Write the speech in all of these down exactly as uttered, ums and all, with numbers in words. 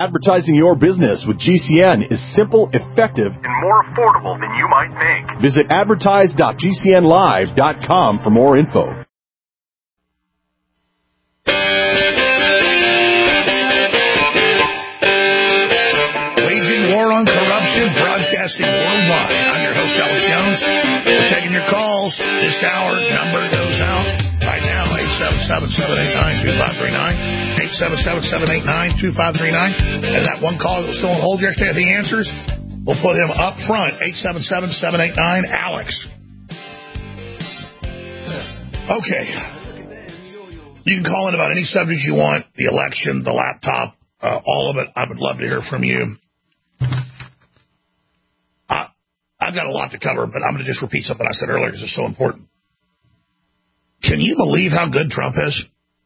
Advertising your business with G C N is simple, effective, and more affordable than you might think. Visit advertise dot g c n live dot com for more info. Waging war on corruption, broadcasting worldwide. I'm your host, Alex Jones. We're taking your calls. This hour, number goes out right now, eight seven seven, seven eight nine, two five three nine. eight seven seven, seven eight nine, two five three nine. And that one call that was still on hold yesterday, if he answers, we'll put him up front, eight seven seven, seven eight nine, Alex. Okay. You can call in about any subject you want, the election, the laptop, uh, all of it. I would love to hear from you. I, I've got a lot to cover, but I'm going to just repeat something I said earlier because it's so important. Can you believe how good Trump is?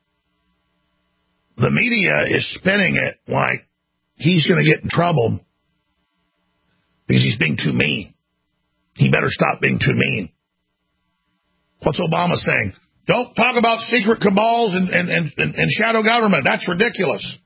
The media is spinning it like he's going to get in trouble because he's being too mean. He better stop being too mean. What's Obama saying? Don't talk about secret cabals and, and, and, and shadow government. That's ridiculous.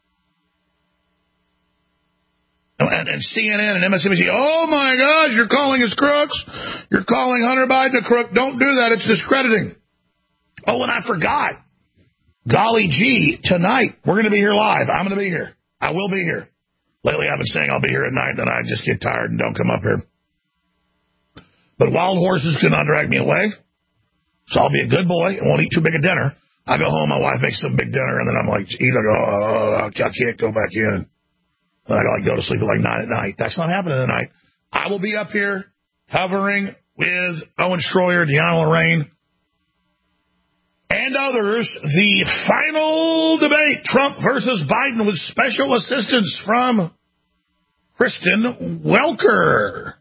And, and C N N and M S N B C, oh my gosh, you're calling us crooks. You're calling Hunter Biden a crook. Don't do that. It's discrediting. Oh, and I forgot. Golly gee, tonight, we're going to be here live. I'm going to be here. I will be here. Lately, I've been saying I'll be here at night, then I just get tired and don't come up here. But wild horses cannot drag me away. So I'll be a good boy and won't eat too big a dinner. I go home, my wife makes some big dinner, and then I'm like, eat, I go, oh, I can't go back in. And I like go to sleep at like nine at night. That's not happening tonight. I will be up here hovering with Owen Schroyer, Deanna Lorraine, and others. The final debate, Trump versus Biden, with special assistance from Kristen Welker.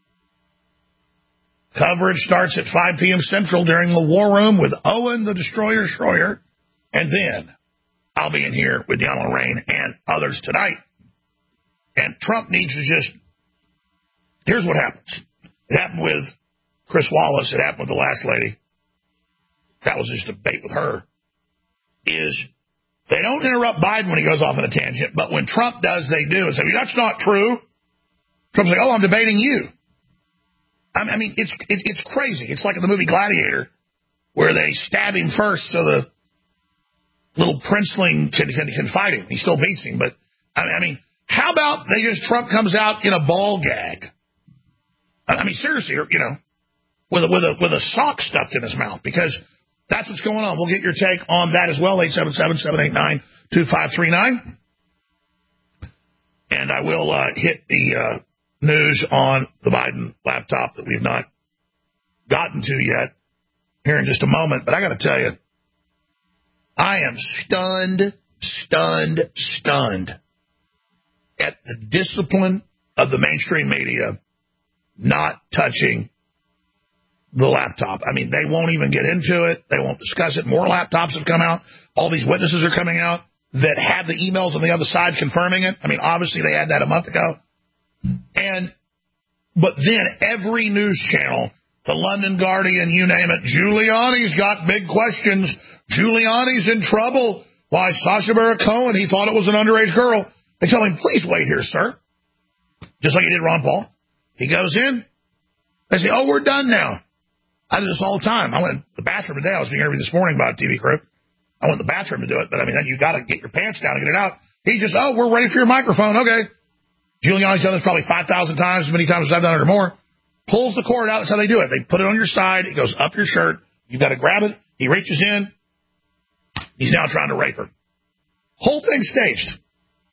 Coverage starts at five p.m. Central during the War Room with Owen the Destroyer Schroyer. And then I'll be in here with Deanna Lorraine and others tonight. And Trump needs to just, here's what happens. It happened with Chris Wallace. It happened with the last lady. That was his debate with her. Is they don't interrupt Biden when he goes off on a tangent, but when Trump does, they do. And say, that's not true. Trump's like, oh, I'm debating you. I mean, it's it, it's crazy. It's like in the movie Gladiator, where they stab him first so the little princeling can, can, can fight him. He still beats him. But, I mean, how about they just, Trump comes out in a ball gag? I mean, seriously, you know, with a, with a, with a sock stuffed in his mouth, because that's what's going on. We'll get your take on that as well, eight seven seven, seven eight nine, two five three nine. And I will uh, hit the uh, news on the Biden laptop that we've not gotten to yet here in just a moment. But I got to tell you, I am stunned, stunned, stunned at the discipline of the mainstream media not touching the laptop. I mean, they won't even get into it. They won't discuss it. More laptops have come out. All these witnesses are coming out that have the emails on the other side confirming it. I mean, obviously they had that a month ago. And, but then every news channel, the London Guardian, you name it, Giuliani's got big questions. Giuliani's in trouble. Why, Sacha Baron Cohen, he thought it was an underage girl. They tell him, please wait here, sir. Just like he did Ron Paul. He goes in. They say, oh, we're done now. I do this all the time. I went to the bathroom today. I was being interviewed this morning by a T V crew. I went to the bathroom to do it, but I mean, then you got to get your pants down and get it out. He just, oh, we're ready for your microphone. Okay. Giuliani's done this probably five thousand times, as many times as I've done it or more. Pulls the cord out. That's how they do it. They put it on your side. It goes up your shirt. You've got to grab it. He reaches in. He's now trying to rape her. Whole thing staged.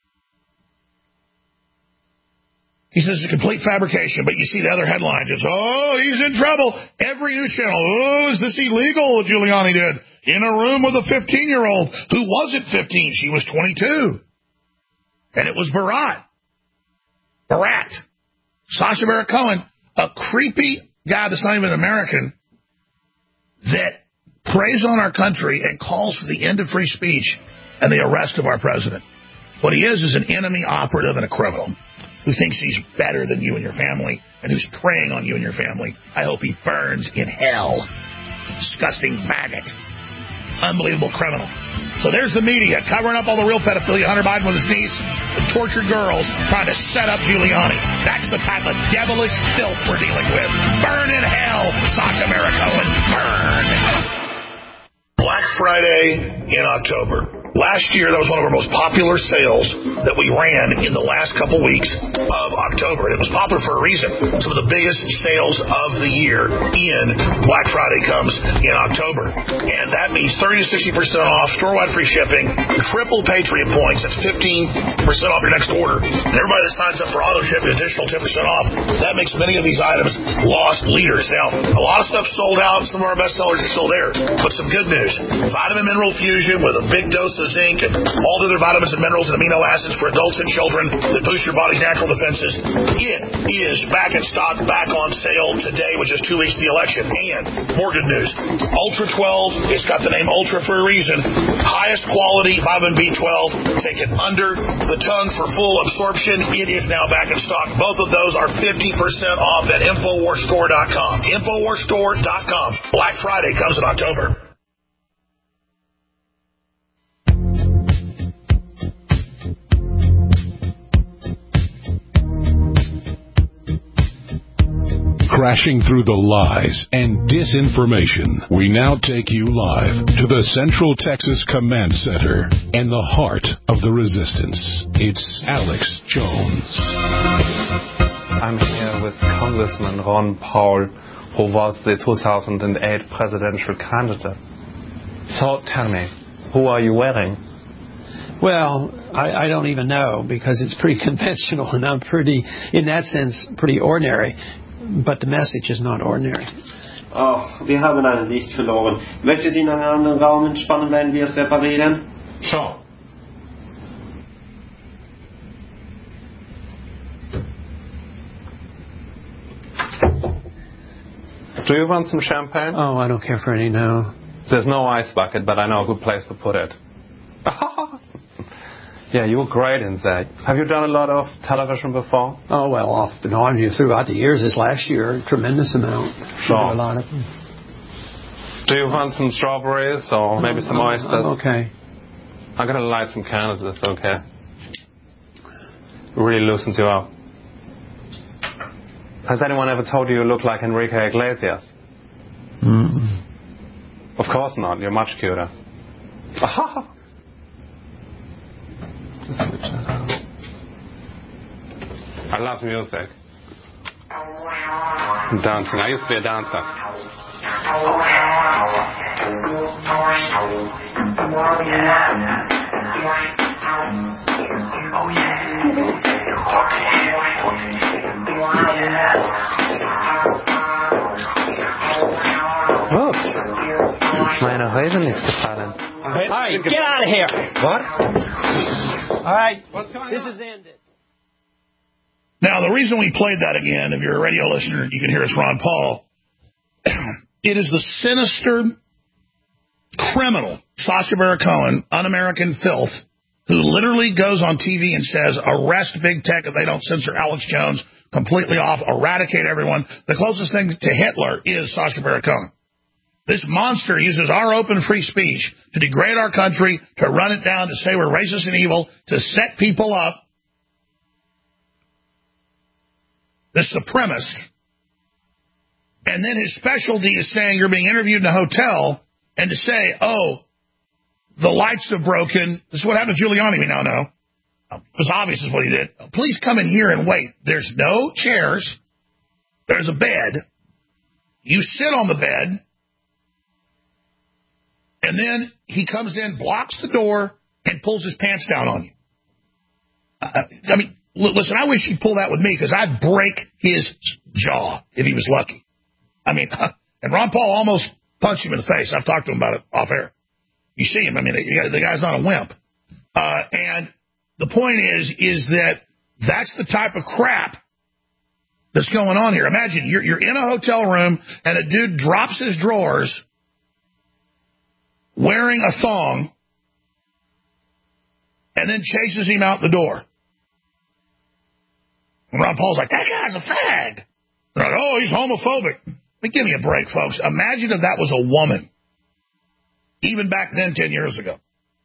He says it's a complete fabrication, but you see the other headline just, oh, he's in trouble. Every news channel, oh, is this illegal what Giuliani did? In a room with a fifteen-year-old who wasn't fifteen. She was twenty-two. And it was Barat. Barat. Sacha Baron Cohen, a creepy guy that's not even American, that preys on our country and calls for the end of free speech and the arrest of our president. What he is is an enemy operative and a criminal who thinks he's better than you and your family and who's preying on you and your family. I hope he burns in hell. Disgusting maggot. unbelievable criminal. So there's the media covering up all the real pedophilia. Hunter Biden with his niece, the tortured girls, trying to set up Giuliani. That's the type of devilish filth we're dealing with. Burn in hell, Sacha Baron Cohen. Burn. Black Friday in October. Last year, that was one of our most popular sales that we ran in the last couple weeks of October. And it was popular for a reason. Some of the biggest sales of the year in Black Friday comes in October. And that means thirty to sixty percent off, store-wide free shipping, triple Patriot points. That's fifteen percent off your next order. And everybody that signs up for auto ship is additional ten percent off. That makes many of these items lost leaders. Now, a lot of stuff sold out. Some of our best sellers are still there. But some good news. Vitamin Mineral Fusion with a big dose of zinc and all the other vitamins and minerals and amino acids for adults and children that boost your body's natural defenses. It is back in stock, back on sale today, which is two weeks to the election. And more good news. Ultra twelve, it's got the name Ultra for a reason. Highest quality vitamin B twelve. Take it under the tongue for full absorption. It is now back in stock. Both of those are fifty percent off at Infowars Store dot com. Infowars Store dot com. Black Friday comes in October. Crashing through the lies and disinformation, we now take you live to the Central Texas Command Center and the heart of the resistance. It's Alex Jones. I'm here with Congressman Ron Paul, who was the two thousand eight presidential candidate. So tell me, who are you wearing? Well, I, I don't even know, because it's pretty conventional, and I'm pretty, in that sense, pretty ordinary. But the message is not ordinary. Oh, wir haben ein Licht verloren. Möchte Sie in einen anderen Raum entspannen, wenn wir es reparieren? So. Do you want some champagne? Oh, I don't care for any now. There's no ice bucket, but I know a good place to put it. Yeah, you were great in that. Have you done a lot of television before? Oh, well, off and on throughout the years. This last year, a tremendous amount. Sure. A lot of them. Do you want some strawberries or maybe some oh, oysters? I'm okay. I'm going to light some candles, that's okay. It really loosens you up. Has anyone ever told you you look like Enrique Iglesias? Mm-mm. Of course not. You're much cuter. I love music. And dancing. I used to be a dancer. Oops. Meine Raven ist gefallen. All right, get out of here. What? All right, this is ended. Now, the reason we played that again, if you're a radio listener, you can hear us, Ron Paul. It is the sinister criminal, Sacha Baron Cohen, un-American filth, who literally goes on T V and says, arrest big tech if they don't censor Alex Jones, completely off, eradicate everyone. The closest thing to Hitler is Sacha Baron Cohen. This monster uses our open free speech to degrade our country, to run it down, to say we're racist and evil, to set people up. The supremacist. And then his specialty is saying you're being interviewed in a hotel and to say, oh, the lights have broken. This is what happened to Giuliani, we now know. It was obvious is what he did. Please come in here and wait. There's no chairs. There's a bed. You sit on the bed. And then he comes in, blocks the door, and pulls his pants down on you. Uh, I mean, listen, I wish he'd pull that with me, because I'd break his jaw if he was lucky. I mean, and Ron Paul almost punched him in the face. I've talked to him about it off air. You see him. I mean, the guy's not a wimp. Uh, and the point is, is that that's the type of crap that's going on here. Imagine you're, you're in a hotel room, and a dude drops his drawers wearing a thong and then chases him out the door. And Ron Paul's like, that guy's a fag. They're like, oh, he's homophobic. But give me a break, folks. Imagine if that was a woman. even back then ten years ago.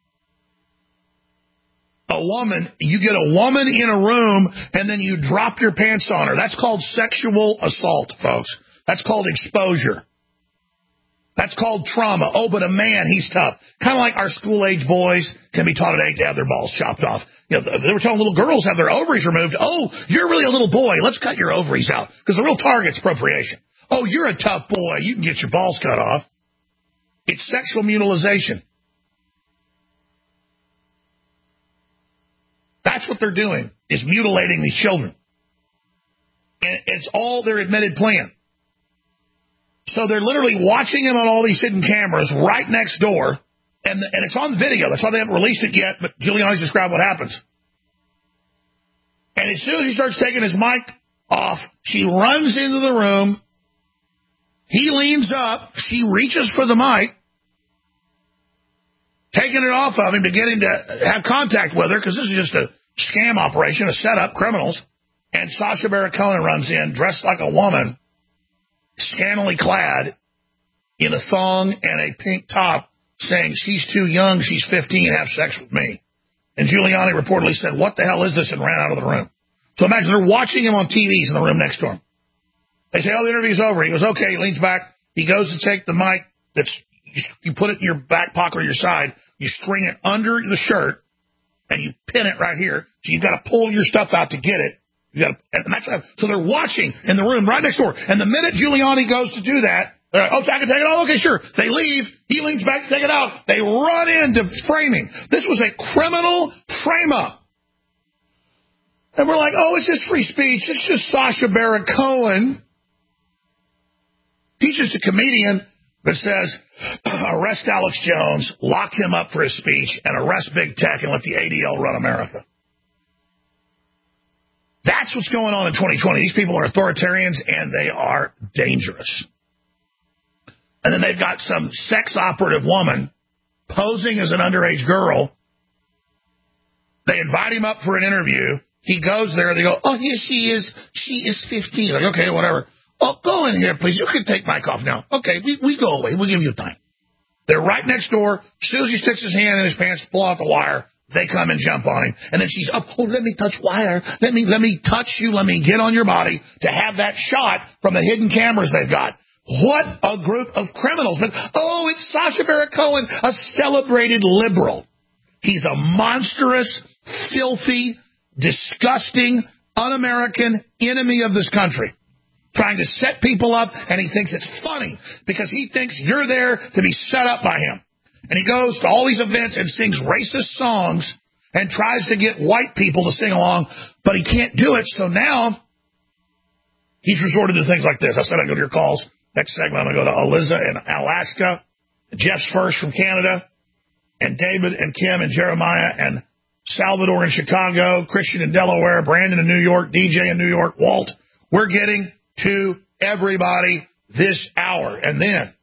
A woman, you get a woman in a room and then you drop your pants on her. That's called sexual assault, folks. That's called exposure. That's called trauma. Oh, but a man, he's tough. Kind of like our school-age boys can be taught at eight to have their balls chopped off. You know, they were telling little girls have their ovaries removed. Oh, you're really a little boy. Let's cut your ovaries out. Because the real target's procreation. Oh, you're a tough boy. You can get your balls cut off. It's sexual mutilation. That's what they're doing, is mutilating these children. And it's all their admitted plan. So they're literally watching him on all these hidden cameras right next door, and the, and it's on video. That's why they haven't released it yet, but Giuliani's described what happens. And as soon as he starts taking his mic off, she runs into the room. He leans up. She reaches for the mic, taking it off of him to get him to have contact with her, because this is just a scam operation, a setup, criminals. And Sacha Baron Cohen runs in, dressed like a woman, scantily clad in a thong and a pink top, saying she's too young, she's fifteen, have sex with me. And Giuliani reportedly said, what the hell is this, and ran out of the room. So imagine they're watching him on T Vs in the room next to him. They say, oh, the interview's over. He goes, okay. He leans back. He goes to take the mic. That's you put it in your back pocket or your side. You string it under the shirt, and you pin it right here. So you've got to pull your stuff out to get it. You got to, and that's how, so they're watching in the room right next door. And the minute Giuliani goes to do that, they're like, oh, I can take it off? Okay, sure. They leave. He leans back to take it out. They run into framing. This was a criminal frame-up. And we're like, oh, it's just free speech. It's just Sacha Baron Cohen. He's just a comedian that says, arrest Alex Jones, lock him up for his speech, and arrest Big Tech and let the A D L run America. That's what's going on in twenty twenty. These people are authoritarians, and they are dangerous. And then they've got some sex operative woman posing as an underage girl. They invite him up for an interview. He goes there. They go, oh, here she is. She is fifteen. Like, okay, whatever. Oh, go in here, please. You can take Mike off now. Okay, we, we go away. We'll give you time. They're right next door. As soon as he sticks his hand in his pants, pull out the wire, they come and jump on him. And then she's up, oh, let me touch wire. Let me let me touch you. Let me get on your body to have that shot from the hidden cameras they've got. What a group of criminals. But, oh, it's Sacha Baron Cohen, a celebrated liberal. He's a monstrous, filthy, disgusting, un-American enemy of this country, trying to set people up, and he thinks it's funny because he thinks you're there to be set up by him. And he goes to all these events and sings racist songs and tries to get white people to sing along, but he can't do it. So now he's resorted to things like this. I said I'd go to your calls. Next segment, I'm going to go to Eliza in Alaska, Jeff's first from Canada, and David and Kim and Jeremiah and Salvador in Chicago, Christian in Delaware, Brandon in New York, D J in New York, Walt. We're getting to everybody this hour. And then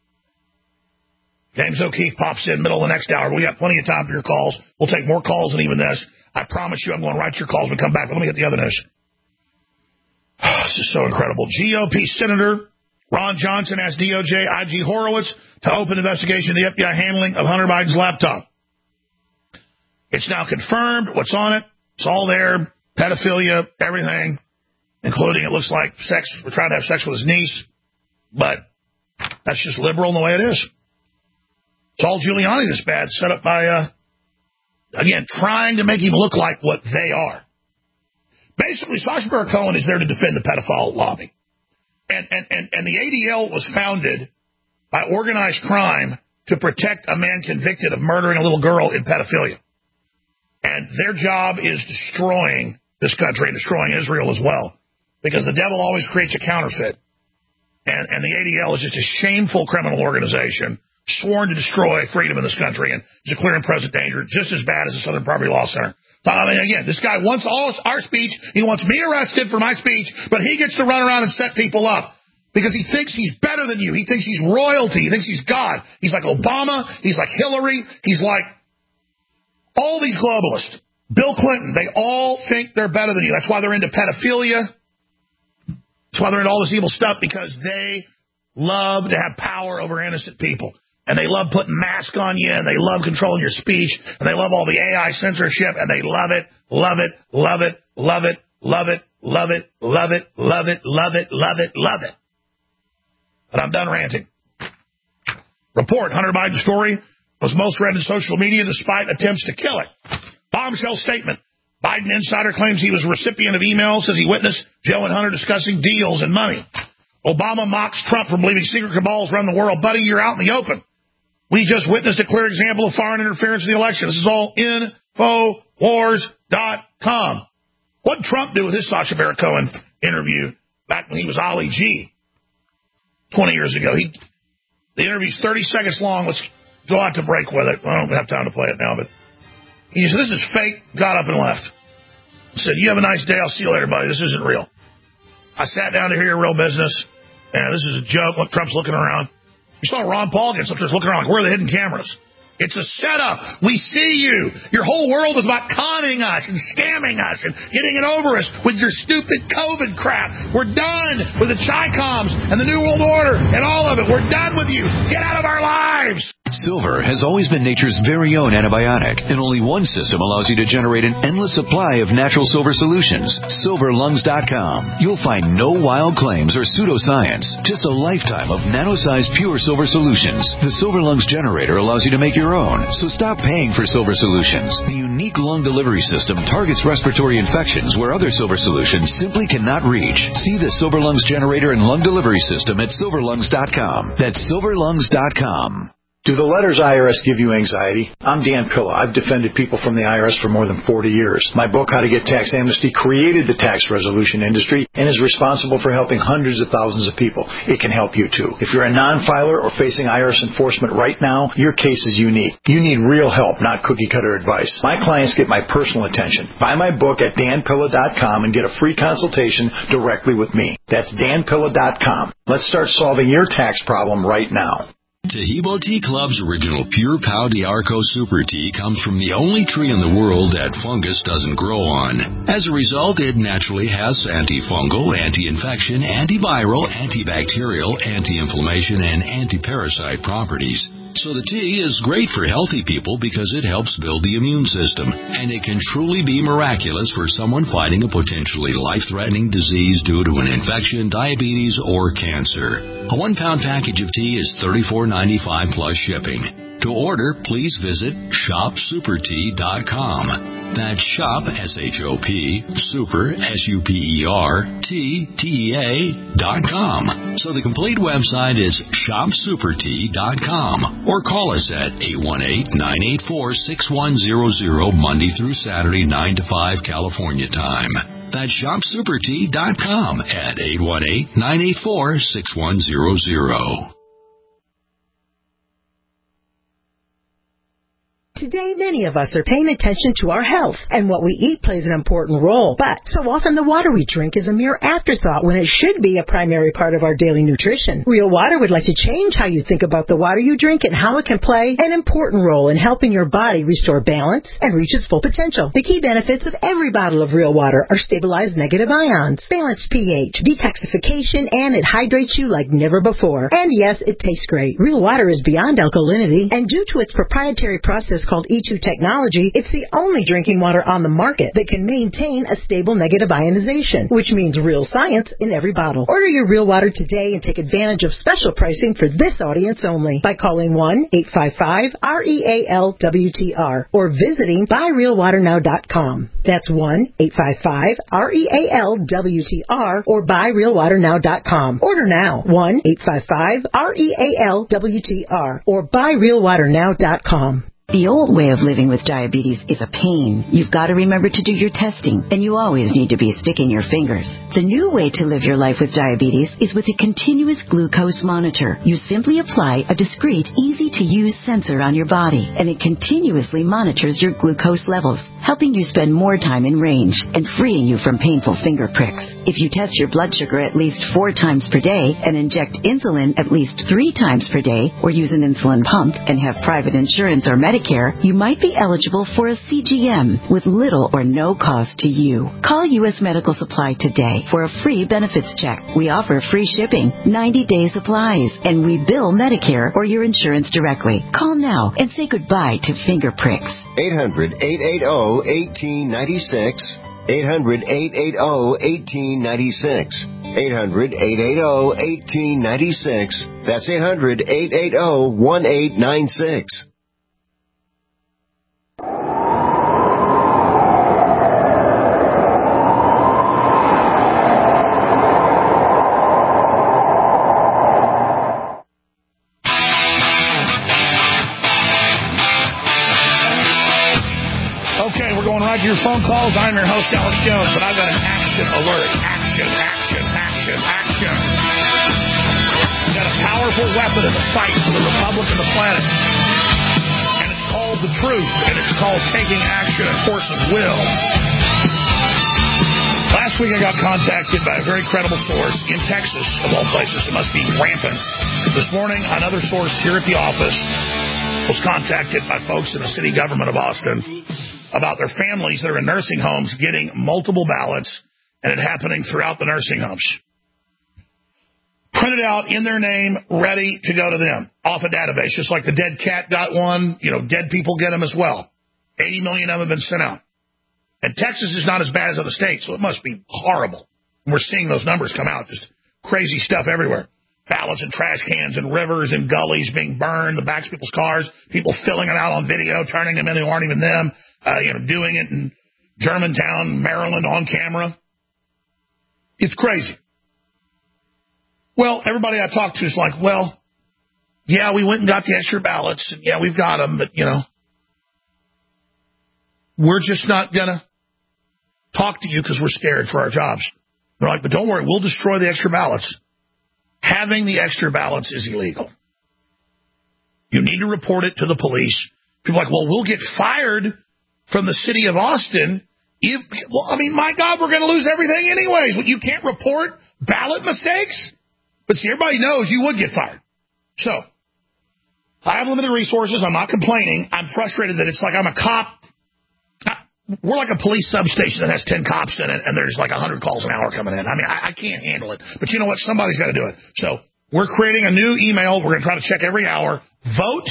James O'Keefe pops in middle of the next hour. We got plenty of time for your calls. We'll take more calls than even this. I promise you I'm going to write your calls when we come back. But let me get the other news. This is so incredible. G O P Senator Ron Johnson asked D O J I G Horowitz to open investigation into the F B I handling of Hunter Biden's laptop. It's now confirmed. What's on it? It's all there. Pedophilia, everything, including, it looks like, sex. We're trying to have sex with his niece. But that's just liberal in the way it is. It's all Giuliani this bad, set up by, uh, again, trying to make him look like what they are. Basically, Sacha Baron Cohen is there to defend the pedophile lobby. And, and, and, and the A D L was founded by organized crime to protect a man convicted of murdering a little girl in pedophilia. And their job is destroying this country and destroying Israel as well, because the devil always creates a counterfeit. And, and the A D L is just a shameful criminal organization sworn to destroy freedom in this country and is a clear and present danger, just as bad as the Southern Poverty Law Center. So, I mean, again, this guy wants all our speech. He wants me arrested for my speech, but he gets to run around and set people up because he thinks he's better than you. He thinks he's royalty. He thinks he's God. He's like Obama. He's like Hillary. He's like all these globalists. Bill Clinton. They all think they're better than you. That's why they're into pedophilia. That's why they're into all this evil stuff, because they love to have power over innocent people. and they love putting masks on you, and they love controlling your speech, and they love all the A I censorship, and they love it, love it, love it, love it, love it, love it, love it, love it, love it, love it, love it. But I'm done ranting. Report, Hunter Biden story was most read in social media despite attempts to kill it. Bombshell statement. Biden insider claims he was a recipient of emails, says he witnessed Joe and Hunter discussing deals and money. Obama mocks Trump for believing secret cabals run the world. Buddy, you're out in the open. We just witnessed a clear example of foreign interference in the election. This is all Infowars dot com. What did Trump do with his Sacha Baron Cohen interview back when he was Ali G twenty years ago? He, the interview's thirty seconds long. Let's go out to break with it. I don't have time to play it now, but he said, this is fake, got up and left. I said, you have a nice day. I'll see you later, buddy. This isn't real. I sat down to hear your real business, and this is a joke. Look, Trump's looking around. You saw Ron Paul gets up there looking around like, where are the hidden cameras? It's a setup. We see you. Your whole world is about conning us and scamming us and getting it over us with your stupid COVID crap. We're done with the Chi-Coms and the New World Order and all of it. We're done with you. Get out of our lives. Silver has always been nature's very own antibiotic, and only one system allows you to generate an endless supply of natural silver solutions. silver lungs dot com. You'll find no wild claims or pseudoscience, just a lifetime of nano-sized pure silver solutions. The Silver Lungs generator allows you to make your own, so stop paying for silver solutions. The unique lung delivery system targets respiratory infections where other silver solutions simply cannot reach. See the Silver Lungs generator and lung delivery system at silver lungs dot com. That's silver lungs dot com. Do the letters I R S give you anxiety? I'm Dan Pilla. I've defended people from the I R S for more than forty years. My book, How to Get Tax Amnesty, created the tax resolution industry and is responsible for helping hundreds of thousands of people. It can help you, too. If you're a non-filer or facing I R S enforcement right now, your case is unique. You need real help, not cookie-cutter advice. My clients get my personal attention. Buy my book at dan pilla dot com and get a free consultation directly with me. That's dan pilla dot com. Let's start solving your tax problem right now. Taheebo Tea Club's original Pure Pau D'Arco Super Tea comes from the only tree in the world that fungus doesn't grow on. As a result, it naturally has antifungal, anti-infection, antiviral, antibacterial, anti-inflammation, and anti-parasite properties. So the tea is great for healthy people because it helps build the immune system, and it can truly be miraculous for someone fighting a potentially life-threatening disease due to an infection, diabetes, or cancer. A one-pound package of tea is thirty-four ninety-five plus shipping. To order, please visit shop super tea dot com. That's shop, S H O P, super, S U P E R, T, T E A, dot com. So the complete website is shop super tea dot com. Or call us at eight one eight, nine eight four, six one zero zero, Monday through Saturday, nine to five, California time. That's shop super tea dot com at eight one eight, nine eight four, six one zero zero. Today, many of us are paying attention to our health, and what we eat plays an important role. But so often the water we drink is a mere afterthought when it should be a primary part of our daily nutrition. Real Water would like to change how you think about the water you drink and how it can play an important role in helping your body restore balance and reach its full potential. The key benefits of every bottle of Real Water are stabilized negative ions, balanced pH, detoxification, and it hydrates you like never before. And yes, it tastes great. Real Water is beyond alkalinity, and due to its proprietary process called E two technology, it's the only drinking water on the market that can maintain a stable negative ionization, which means real science in every bottle. Order your Real Water today and take advantage of special pricing for this audience only by calling one eight five five, R E A L W T R or visiting buy real water now dot com. That's one eight five five, R E A L W T R or buy real water now dot com. Order now, one eight five five, R E A L W T R or buy real water now dot com. The old way of living with diabetes is a pain. You've got to remember to do your testing, and you always need to be sticking your fingers. The new way to live your life with diabetes is with a continuous glucose monitor. You simply apply a discreet, easy-to-use sensor on your body, and it continuously monitors your glucose levels, helping you spend more time in range and freeing you from painful finger pricks. If you test your blood sugar at least four times per day and inject insulin at least three times per day, or use an insulin pump and have private insurance or Medicare, Medicare, you might be eligible for a C G M with little or no cost to you. Call U S Medical Supply today for a free benefits check. We offer free shipping, ninety-day supplies, and we bill Medicare or your insurance directly. Call now and say goodbye to finger pricks. eight hundred, eight eight zero, one eight nine six. eight hundred, eight eight zero, one eight nine six. eight hundred, eight eight zero, one eight nine six. That's eight hundred, eight eight zero, one eight nine six. Your phone calls. I'm your host, Alex Jones, but I've got an action alert. Action, action, action, action. We've got a powerful weapon in the fight for the Republic and the planet. And it's called the truth, and it's called taking action and force of will. Last week I got contacted by a very credible source in Texas, of all places. It must be rampant. This morning, another source here at the office was contacted by folks in the city government of Austin about their families that are in nursing homes getting multiple ballots, and it happening throughout the nursing homes. Printed out in their name, ready to go to them, off a database, just like the dead cat got one. You know, dead people get them as well. eighty million of them have been sent out. And Texas is not as bad as other states, so it must be horrible. And we're seeing those numbers come out, just crazy stuff everywhere. Ballots in trash cans and rivers and gullies being burned, the backs of people's cars, people filling it out on video, turning them in who aren't even them. Uh, you know, doing it in Germantown, Maryland, on camera. It's crazy. Well, everybody I talk to is like, well, yeah, we went and got the extra ballots, and yeah, we've got them, but, you know, we're just not going to talk to you because we're scared for our jobs. They're like, but don't worry, we'll destroy the extra ballots. Having the extra ballots is illegal. You need to report it to the police. People are like, well, we'll get fired from the city of Austin. If, well, I mean, my God, we're going to lose everything anyways. You can't report ballot mistakes? But see, everybody knows you would get fired. So, I have limited resources. I'm not complaining. I'm frustrated that it's like I'm a cop. We're like a police substation that has ten cops in it, and there's like one hundred calls an hour coming in. I mean, I, I can't handle it. But you know what? Somebody's got to do it. So, we're creating a new email. We're going to try to check every hour. Vote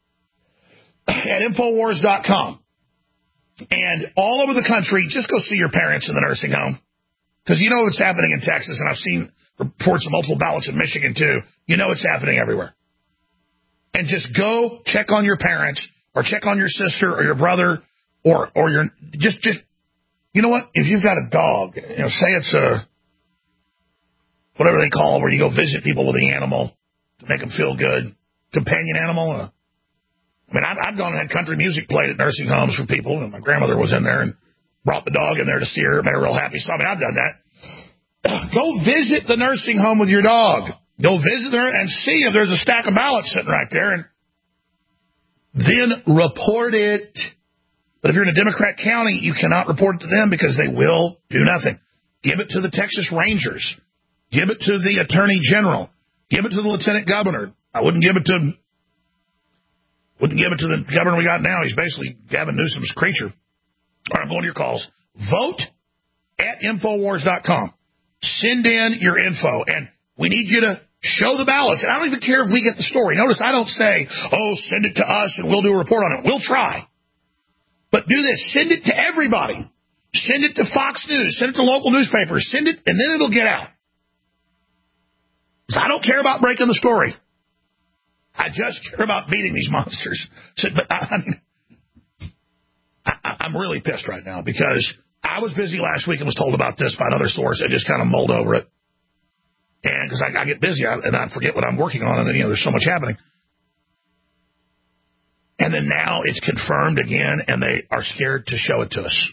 at Infowars dot com. And all over the country, just go see your parents in the nursing home. Because you know what's happening in Texas, and I've seen reports of multiple ballots in Michigan, too. You know it's happening everywhere. And just go check on your parents, or check on your sister, or your brother, or or your... Just, just you know what? If you've got a dog, you know, say it's a... whatever they call it, where you go visit people with the animal to make them feel good. Companion animal, uh, I mean, I've, I've gone and had country music played at nursing homes for people, and my grandmother was in there and brought the dog in there to see her, made her real happy. So, I mean, I've done that. Go visit the nursing home with your dog. Go visit her and see if there's a stack of ballots sitting right there, and then report it. But if you're in a Democrat county, you cannot report it to them because they will do nothing. Give it to the Texas Rangers. Give it to the Attorney General. Give it to the Lieutenant Governor. I wouldn't give it to... Wouldn't give it to the governor we got now. He's basically Gavin Newsom's creature. All right, I'm going to your calls. Vote at Infowars dot com. Send in your info, and we need you to show the ballots. And I don't even care if we get the story. Notice I don't say, oh, send it to us and we'll do a report on it. We'll try. But do this. Send it to everybody. Send it to Fox News. Send it to local newspapers. Send it, and then it'll get out. Because I don't care about breaking the story. I just care about beating these monsters. So, but I, I mean, I, I'm really pissed right now because I was busy last week and was told about this by another source. I just kind of mulled over it. And because I, I get busy and I forget what I'm working on, and then, you know, there's so much happening. And then now it's confirmed again, and they are scared to show it to us.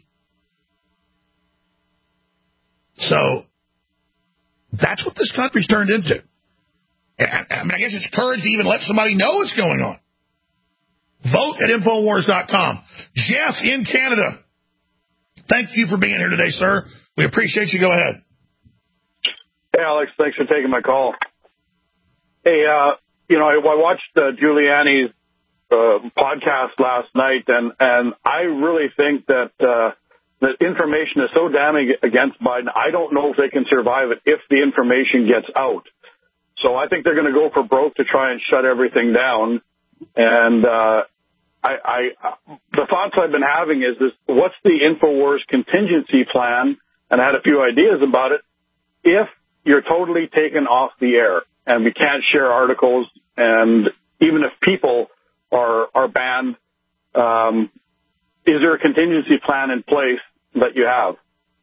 So that's what this country's turned into. I mean, I guess it's courage to even let somebody know what's going on. Vote at Infowars dot com. Jeff in Canada, thank you for being here today, sir. We appreciate you. Go ahead. Hey, Alex, thanks for taking my call. Hey, uh, you know, I, I watched uh, Giuliani's uh, podcast last night, and, and I really think that uh, that information is so damning against Biden, I don't know if they can survive it if the information gets out. So I think they're going to go for broke to try and shut everything down. And uh, I, I, the thoughts I've been having is this: what's the InfoWars contingency plan? And I had a few ideas about it. If you're totally taken off the air and we can't share articles, and even if people are are banned, um, is there a contingency plan in place that you have?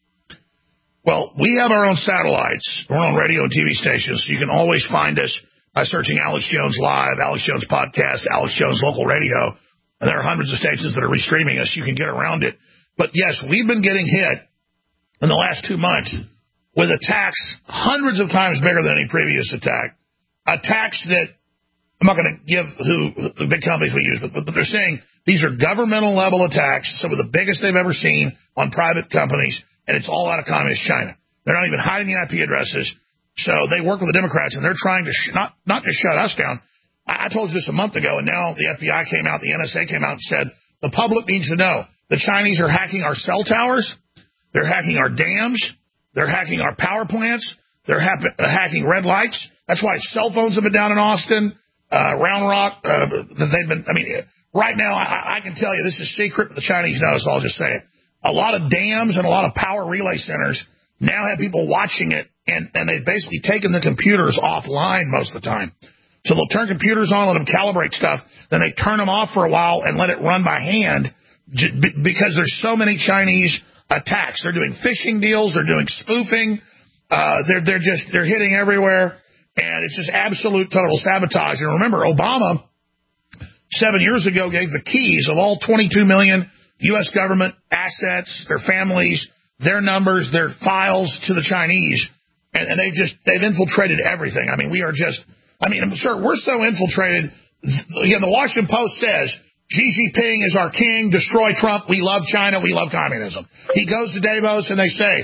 Well, we have our own satellites. We're on radio and T V stations, so you can always find us by searching Alex Jones Live, Alex Jones Podcast, Alex Jones Local Radio. And there are hundreds of stations that are restreaming us. You can get around it. But, yes, we've been getting hit in the last two months with attacks hundreds of times bigger than any previous attack. Attacks that, I'm not going to give who the big companies we use, but, but they're saying these are governmental level attacks, some of the biggest they've ever seen on private companies, and it's all out of communist China. They're not even hiding the I P addresses. So they work with the Democrats, and they're trying to sh- not, not just shut us down. I, I told you this a month ago, and now the F B I came out, the N S A came out and said, the public needs to know the Chinese are hacking our cell towers. They're hacking our dams. They're hacking our power plants. They're ha- hacking red lights. That's why cell phones have been down in Austin, uh, Round Rock. Uh, they've been, I mean, right now, I, I can tell you this is secret, but the Chinese know, so I'll just say it. A lot of dams and a lot of power relay centers now have people watching it, and, and they've basically taken the computers offline most of the time. So they'll turn computers on, let them calibrate stuff, then they turn them off for a while and let it run by hand because there's so many Chinese attacks. They're doing phishing deals, they're doing spoofing, uh, they're they're just they're hitting everywhere, and it's just absolute total sabotage. And remember, Obama seven years ago gave the keys of all twenty-two million U S government assets, their families, their numbers, their files to the Chinese, and, and they've just they've infiltrated everything. I mean, we are just, I mean, sir, we're so infiltrated. Again, the Washington Post says Xi Jinping is our king. Destroy Trump. We love China. We love communism. He goes to Davos and they say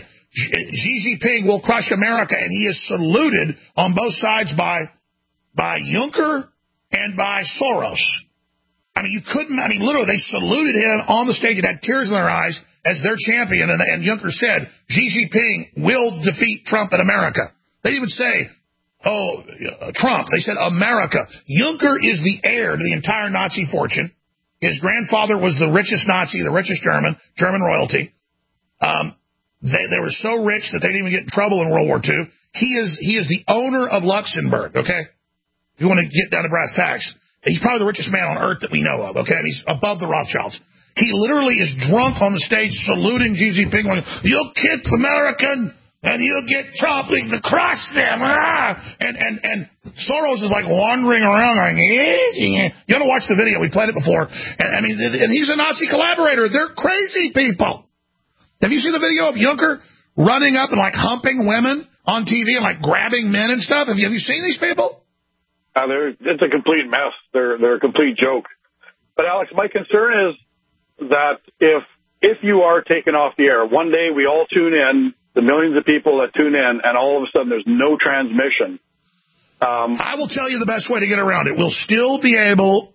Xi Jinping will crush America, and he is saluted on both sides by by Juncker and by Soros. I mean, you couldn't, I mean, literally, they saluted him on the stage and had tears in their eyes as their champion, and, and Juncker said, Xi Jinping will defeat Trump in America. They didn't even say, oh, uh, Trump. They said America. Juncker is the heir to the entire Nazi fortune. His grandfather was the richest Nazi, the richest German, German royalty. Um, they, they were so rich that they didn't even get in trouble in World War Two. He is, he is the owner of Luxembourg, okay? If you want to get down to brass tacks. He's probably the richest man on earth that we know of, okay? And he's above the Rothschilds. He literally is drunk on the stage saluting Xi Jinping, going, you'll kick American, and you'll get Trump, to crush them. Ah! And, and, and Soros is like wandering around going, yeah. You got to watch the video. We played it before. And, I mean, and he's a Nazi collaborator. They're crazy people. Have you seen the video of Juncker running up and like humping women on T V and like grabbing men and stuff? Have you, have you seen these people? Uh, they're, it's a complete mess. They're they're a complete joke. But, Alex, my concern is that if if you are taken off the air, one day we all tune in, the millions of people that tune in, and all of a sudden there's no transmission. Um, I will tell you the best way to get around it. We'll still be able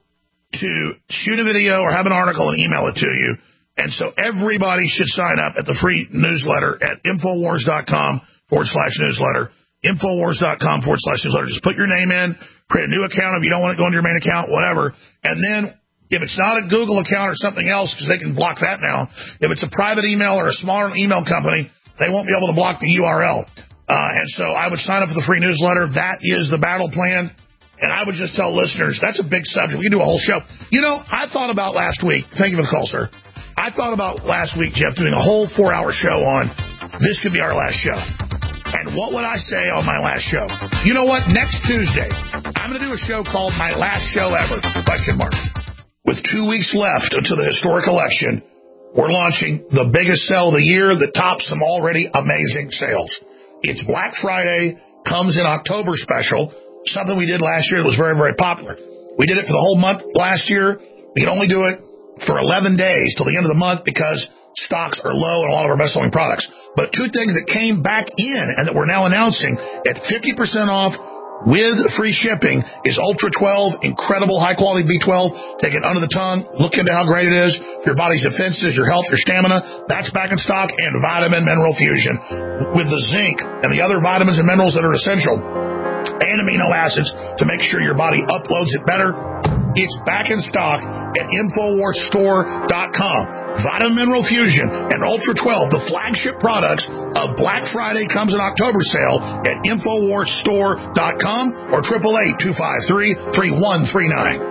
to shoot a video or have an article and email it to you. And so everybody should sign up at the free newsletter at Infowars.com forward slash newsletter. Infowars.com forward slash newsletter. Just put your name in, create a new account if you don't want to go into your main account, whatever. And then if it's not a Google account or something else, because they can block that now, if it's a private email or a smaller email company, they won't be able to block the U R L. Uh, and so I would sign up for the free newsletter. That is the battle plan. And I would just tell listeners, that's a big subject. We can do a whole show. You know, I thought about last week. Thank you for the call, sir. I thought about last week, Jeff, doing a whole four-hour show on this could be our last show. And what would I say on my last show? You know what? Next Tuesday, I'm going to do a show called My Last Show Ever, question mark. With two weeks left until the historic election, we're launching the biggest sale of the year that tops some already amazing sales. It's Black Friday, comes in October special, something we did last year that was very, very popular. We did it for the whole month last year. We could only do it for eleven days till the end of the month because stocks are low in a lot of our best-selling products. But two things that came back in and that we're now announcing at fifty percent off with free shipping is Ultra twelve, incredible high-quality B twelve. Take it under the tongue. Look into how great it is for your body's defenses, your health, your stamina. That's back in stock. And Vitamin Mineral Fusion with the zinc and the other vitamins and minerals that are essential and amino acids to make sure your body uploads it better. It's back in stock at Infowars Store dot com. Vitamin Mineral Fusion and Ultra twelve, the flagship products of Black Friday, comes in October sale at Infowars Store dot com or eight eight eight, two five three, three one three nine.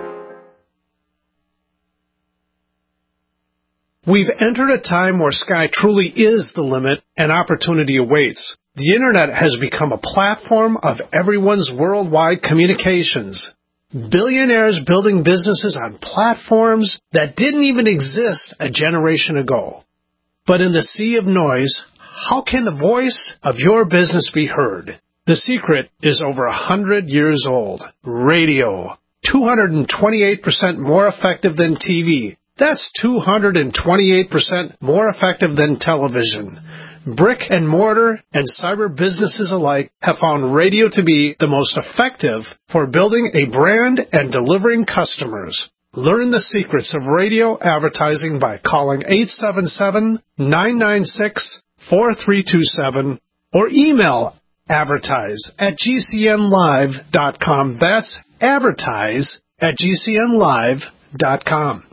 We've entered a time where sky truly is the limit and opportunity awaits. The Internet has become a platform of everyone's worldwide communications. Billionaires building businesses on platforms that didn't even exist a generation ago. But in the sea of noise, how can the voice of your business be heard? The secret is over a hundred years old. Radio. two hundred twenty-eight percent more effective than T V. That's two hundred twenty-eight percent more effective than television. Brick and mortar and cyber businesses alike have found radio to be the most effective for building a brand and delivering customers. Learn the secrets of radio advertising by calling eight seven seven, nine nine six, four three two seven or email advertise at G C N live dot com. That's advertise at G C N live dot com.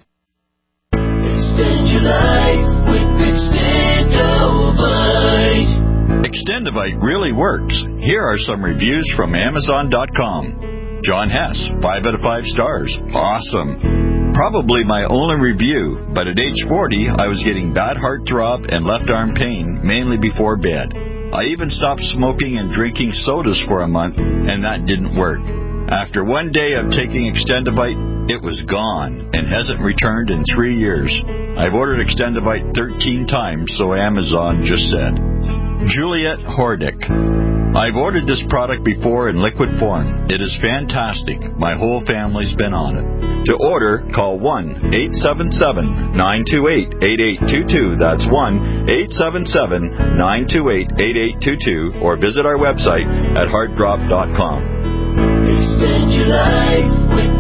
Extend your life with Extendovite. Extendovite really works. Here are some reviews from Amazon dot com. John Hess, five out of five stars. Awesome. Probably my only review, but at age forty, I was getting bad heart throb and left arm pain, mainly before bed. I even stopped smoking and drinking sodas for a month, and that didn't work. After one day of taking Extendovite, it was gone and hasn't returned in three years. I've ordered Extendovite thirteen times, so Amazon just said. Juliet Hordick. I've ordered this product before in liquid form. It is fantastic. My whole family's been on it. To order, call one eight seven seven, nine two eight, eight eight two two. That's one eight seven seven, nine two eight, eight eight two two or visit our website at heart drop dot com. Extend your life with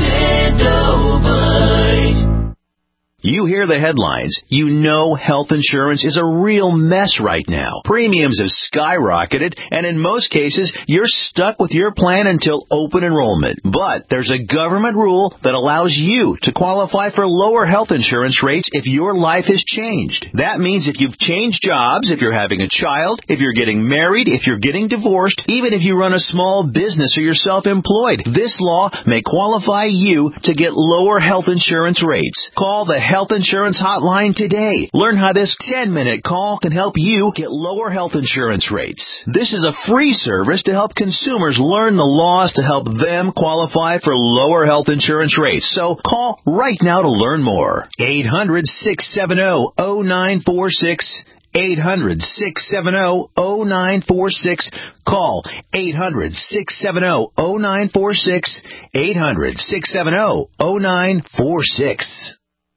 Extendovite. You hear the headlines. You know health insurance is a real mess right now. Premiums have skyrocketed, and in most cases, you're stuck with your plan until open enrollment. But there's a government rule that allows you to qualify for lower health insurance rates if your life has changed. That means if you've changed jobs, if you're having a child, if you're getting married, if you're getting divorced, even if you run a small business or you're self-employed, this law may qualify you to get lower health insurance rates. Call the Health Insurance Hotline today. Learn how this ten-minute call can help you get lower health insurance rates. This is a free service to help consumers learn the laws to help them qualify for lower health insurance rates. So call right now to learn more. eight hundred, six seven zero, zero nine four six. eight hundred, six seven zero, zero nine four six. Call eight hundred, six seven zero, zero nine four six. eight hundred, six seven zero, zero nine four six.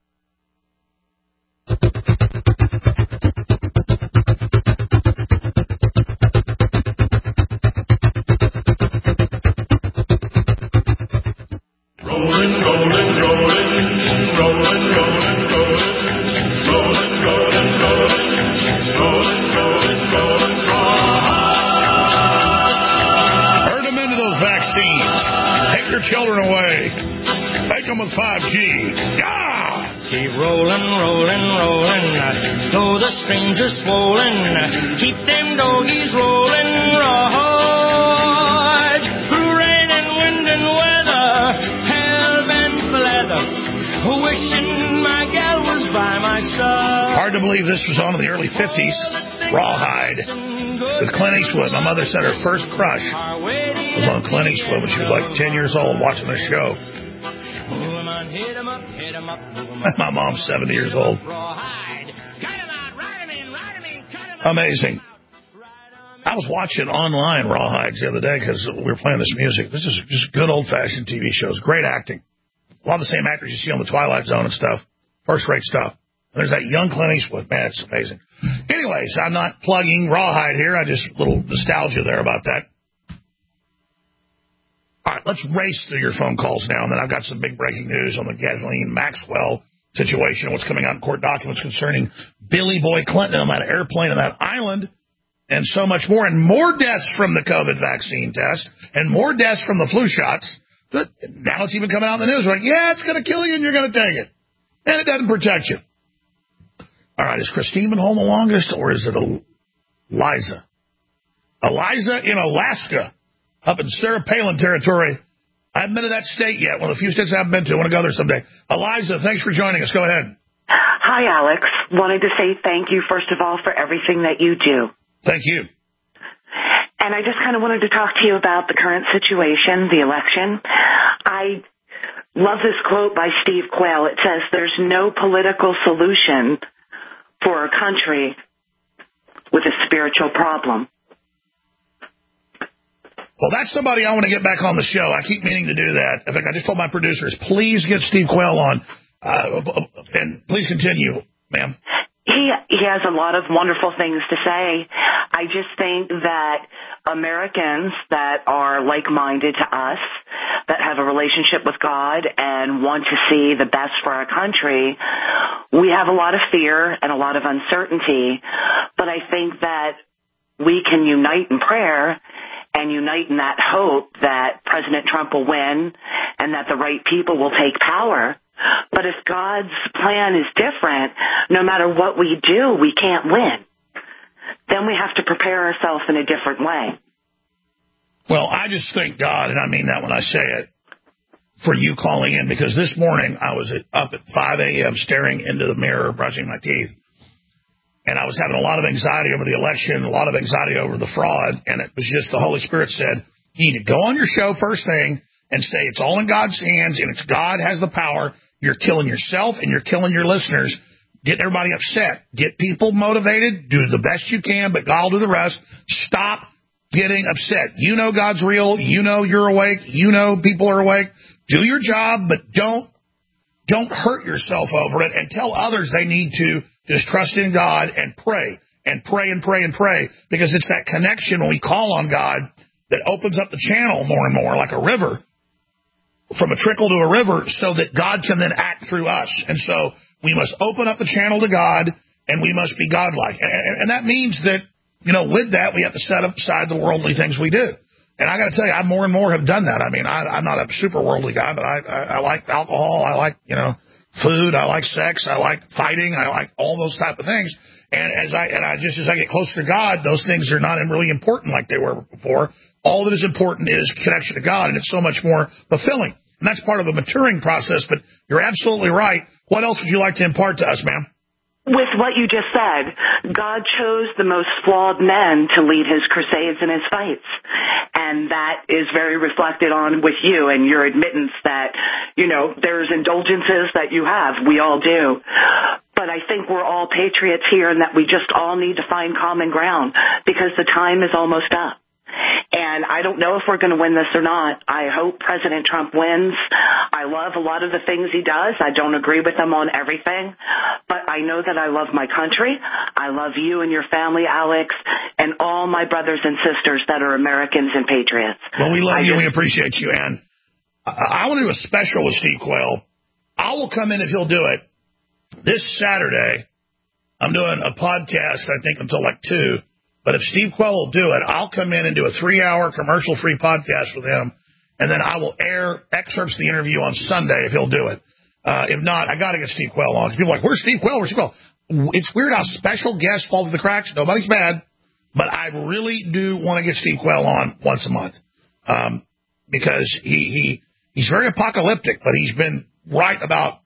Rolling, rolling, rolling, rolling, rolling, rolling, rolling, rolling, rolling, rolling, rolling, rolling, rolling. Herd them into those vaccines. Take your children away. Make them with five G. Yeah! Keep rolling, rolling, rolling, though the strings are swollen. Keep them doggies rolling, right. Through rain and wind and weather, hell-bent for leather, wishing my gal was by my side. Hard to believe this was on in the early fifties. Rawhide with Clint Eastwood. My mother said her first crush was on Clint Eastwood when she was like ten years old watching this show. My mom's seventy years old. Amazing. I was watching online Rawhides the other day because we were playing this music. This is just good old-fashioned T V shows. Great acting. A lot of the same actors you see on The Twilight Zone and stuff. First-rate stuff. And there's that young Clint Eastwood. Man, it's amazing. Anyways, I'm not plugging Rawhide here. I just a little nostalgia there about that. All right, let's race through your phone calls now, and then I've got some big breaking news on the Ghislaine Maxwell situation, what's coming out in court documents concerning Billy Boy Clinton on that airplane on that island, and so much more, and more deaths from the COVID vaccine test, and more deaths from the flu shots. But now it's even coming out in the news. We're like, yeah, it's going to kill you, and you're going to take it. And it doesn't protect you. All right, is Christine been home the longest, or is it Eliza? Eliza in Alaska, up in Sarah Palin territory. I haven't been to that state yet. One of the few states I haven't been to. I want to go there someday. Eliza, thanks for joining us. Go ahead. Hi, Alex. Wanted to say thank you, first of all, for everything that you do. Thank you. And I just kind of wanted to talk to you about the current situation, the election. I love this quote by Steve Quayle. It says, there's no political solution for a country with a spiritual problem. Well, that's somebody I want to get back on the show. I keep meaning to do that. In fact, I just told my producers, please get Steve Quayle on. Uh, and please continue, ma'am. He he has a lot of wonderful things to say. I just think that Americans that are like-minded to us, that have a relationship with God and want to see the best for our country, we have a lot of fear and a lot of uncertainty. But I think that we can unite in prayer and unite in that hope that President Trump will win and that the right people will take power. But if God's plan is different, no matter what we do, we can't win. Then we have to prepare ourselves in a different way. Well, I just thank God, and I mean that when I say it, for you calling in, because this morning I was at, up at five a.m. staring into the mirror, brushing my teeth, and I was having a lot of anxiety over the election, a lot of anxiety over the fraud, and it was just the Holy Spirit said, you need to go on your show first thing and say it's all in God's hands, and it's God has the power. You're killing yourself, and you're killing your listeners. Get everybody upset. Get people motivated. Do the best you can, but God will do the rest. Stop getting upset. You know God's real. You know you're awake. You know people are awake. Do your job, but don't don't hurt yourself over it, and tell others they need to just trust in God and pray and pray and pray and pray, because it's that connection when we call on God that opens up the channel more and more, like a river, from a trickle to a river, so that God can then act through us. And so we must open up the channel to God, and we must be godlike. And, and that means that, you know, with that, we have to set aside the worldly things we do. And I got to tell you, I more and more have done that. I mean, I, I'm not a super worldly guy, but I, I, I like alcohol. I like, you know, food. I like sex. I like fighting. I like all those type of things. And as I, and I just, as I get closer to God, those things are not really important like they were before. All that is important is connection to God, and it's so much more fulfilling. And that's part of a maturing process, but you're absolutely right. What else would you like to impart to us, ma'am? With what you just said, God chose the most flawed men to lead his crusades and his fights. And that is very reflected on with you and your admittance that, you know, there's indulgences that you have. We all do. But I think we're all patriots here, and that we just all need to find common ground, because the time is almost up. And I don't know if we're going to win this or not. I hope President Trump wins. I love a lot of the things he does. I don't agree with him on everything. But I know that I love my country. I love you and your family, Alex, and all my brothers and sisters that are Americans and patriots. Well, we love I you. just, we appreciate you. And I, I want to do a special with Steve Quayle. I will come in if he'll do it. This Saturday, I'm doing a podcast, I think, until like two. But if Steve Quayle will do it, I'll come in and do a three-hour commercial-free podcast with him, and then I will air excerpts of the interview on Sunday if he'll do it. Uh, if not, I got to get Steve Quayle on. People are like, where's Steve Quayle? Where's Steve Quayle? It's weird how special guests fall through the cracks. Nobody's bad, but I really do want to get Steve Quayle on once a month, um, because he, he he's very apocalyptic, but he's been right about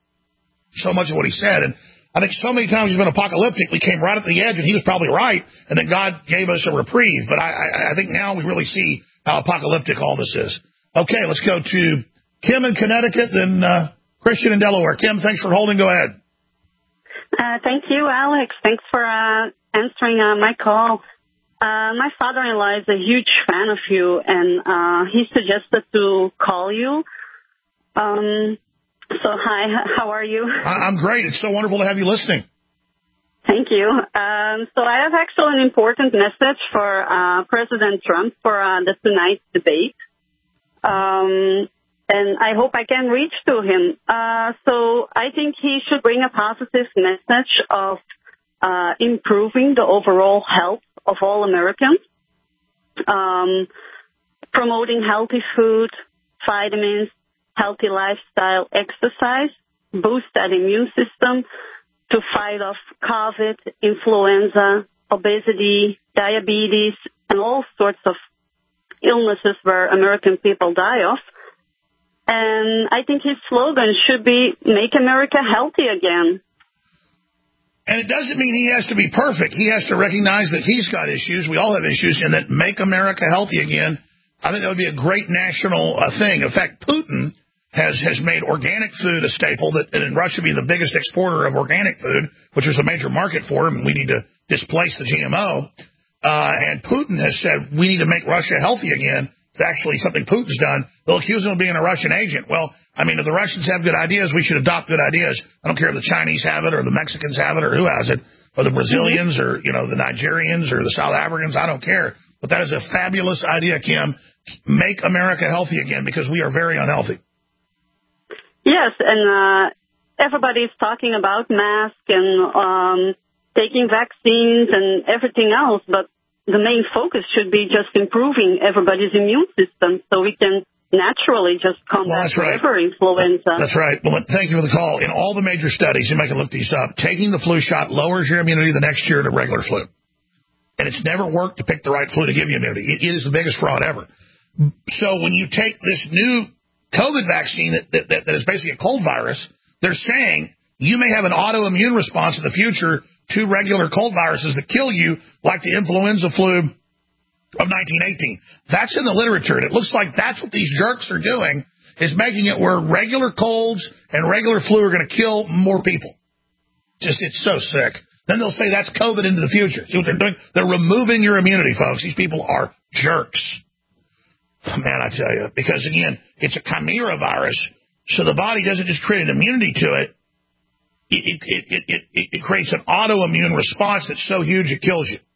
so much of what he said. And I think so many times he's been apocalyptic, we came right at the edge, and he was probably right, and then God gave us a reprieve. But I, I, I think now we really see how apocalyptic all this is. Okay, let's go to Kim in Connecticut, then uh, Christian in Delaware. Kim, thanks for holding. Go ahead. Uh, thank you, Alex. Thanks for uh, answering uh, my call. Uh, my father-in-law is a huge fan of you, and uh, he suggested to call you. Um So, hi, how are you? I'm great. It's so wonderful to have you listening. Thank you. Um, so I have actually an important message for uh, President Trump for uh, the tonight's debate. Um, and I hope I can reach to him. Uh, so I think he should bring a positive message of uh, improving the overall health of all Americans, um, promoting healthy food, vitamins, healthy lifestyle, exercise, boost that immune system to fight off COVID, influenza, obesity, diabetes, and all sorts of illnesses where American people die of. And I think his slogan should be, make America healthy again. And it doesn't mean he has to be perfect. He has to recognize that he's got issues. We all have issues, and that make America healthy again. I think that would be a great national uh, thing. In fact, Putin has, has made organic food a staple, that and Russia being the biggest exporter of organic food, which is a major market for him, and we need to displace the G M O. Uh, and Putin has said we need to make Russia healthy again. It's actually something Putin's done. They'll accuse him of being a Russian agent. Well, I mean, if the Russians have good ideas, we should adopt good ideas. I don't care if the Chinese have it or the Mexicans have it or who has it, or the Brazilians or, you know, the Nigerians or the South Africans. I don't care. But that is a fabulous idea, Kim. Make America healthy again, because we are very unhealthy. Yes, and uh, everybody's talking about masks and um, taking vaccines and everything else, but the main focus should be just improving everybody's immune system so we can naturally just combat well, that's right. whatever influenza. That's right. Well, thank you for the call. In all the major studies, you might can look these up, taking the flu shot lowers your immunity the next year to regular flu. And it's never worked to pick the right flu to give you immunity. It, it is the biggest fraud ever. So when you take this new COVID vaccine that, that, that is basically a cold virus, they're saying you may have an autoimmune response in the future to regular cold viruses that kill you, like the influenza flu of nineteen eighteen. That's in the literature, and it looks like that's what these jerks are doing, is making it where regular colds and regular flu are going to kill more people. Just, it's so sick. Then they'll say that's COVID into the future. See what they're doing? They're removing your immunity, folks. These people are jerks. Man, I tell you, because, again, it's a chimera virus, so the body doesn't just create an immunity to it. It, it, it, it, it, it creates an autoimmune response that's so huge it kills you.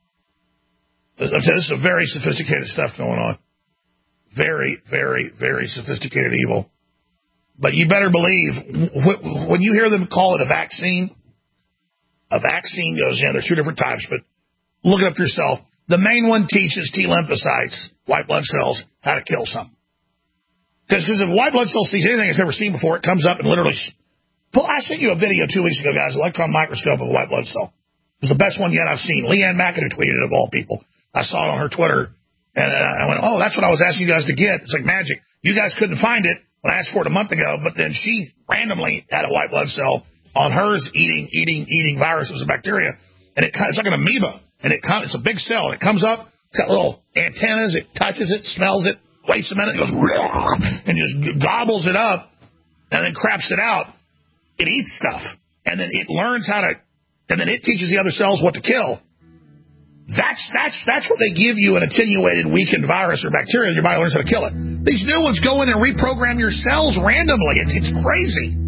This is a very sophisticated stuff going on. Very, very, very sophisticated evil. But you better believe, when you hear them call it a vaccine, a vaccine goes in. There's two different types, but look it up yourself. The main one teaches T lymphocytes, white blood cells, how to kill something. Because if white blood cell sees anything it's never seen before, it comes up and literally... Well, I sent you a video two weeks ago, guys, electron microscope of a white blood cell. It was the best one yet I've seen. Leanne McAdoo tweeted it, of all people. I saw it on her Twitter, and I went, oh, that's what I was asking you guys to get. It's like magic. You guys couldn't find it when I asked for it a month ago, but then she randomly had a white blood cell on hers eating, eating, eating viruses and bacteria, and it, it's like an amoeba, and it it's a big cell, and it comes up, it's got little antennas, it touches it, smells it, waits a minute, it goes, and just gobbles it up, and then craps it out. It eats stuff, and then it learns how to, and then it teaches the other cells what to kill. That's that's that's what they give you, an attenuated, weakened virus or bacteria. Your body learns how to kill it. These new ones go in and reprogram your cells randomly. It's it's crazy.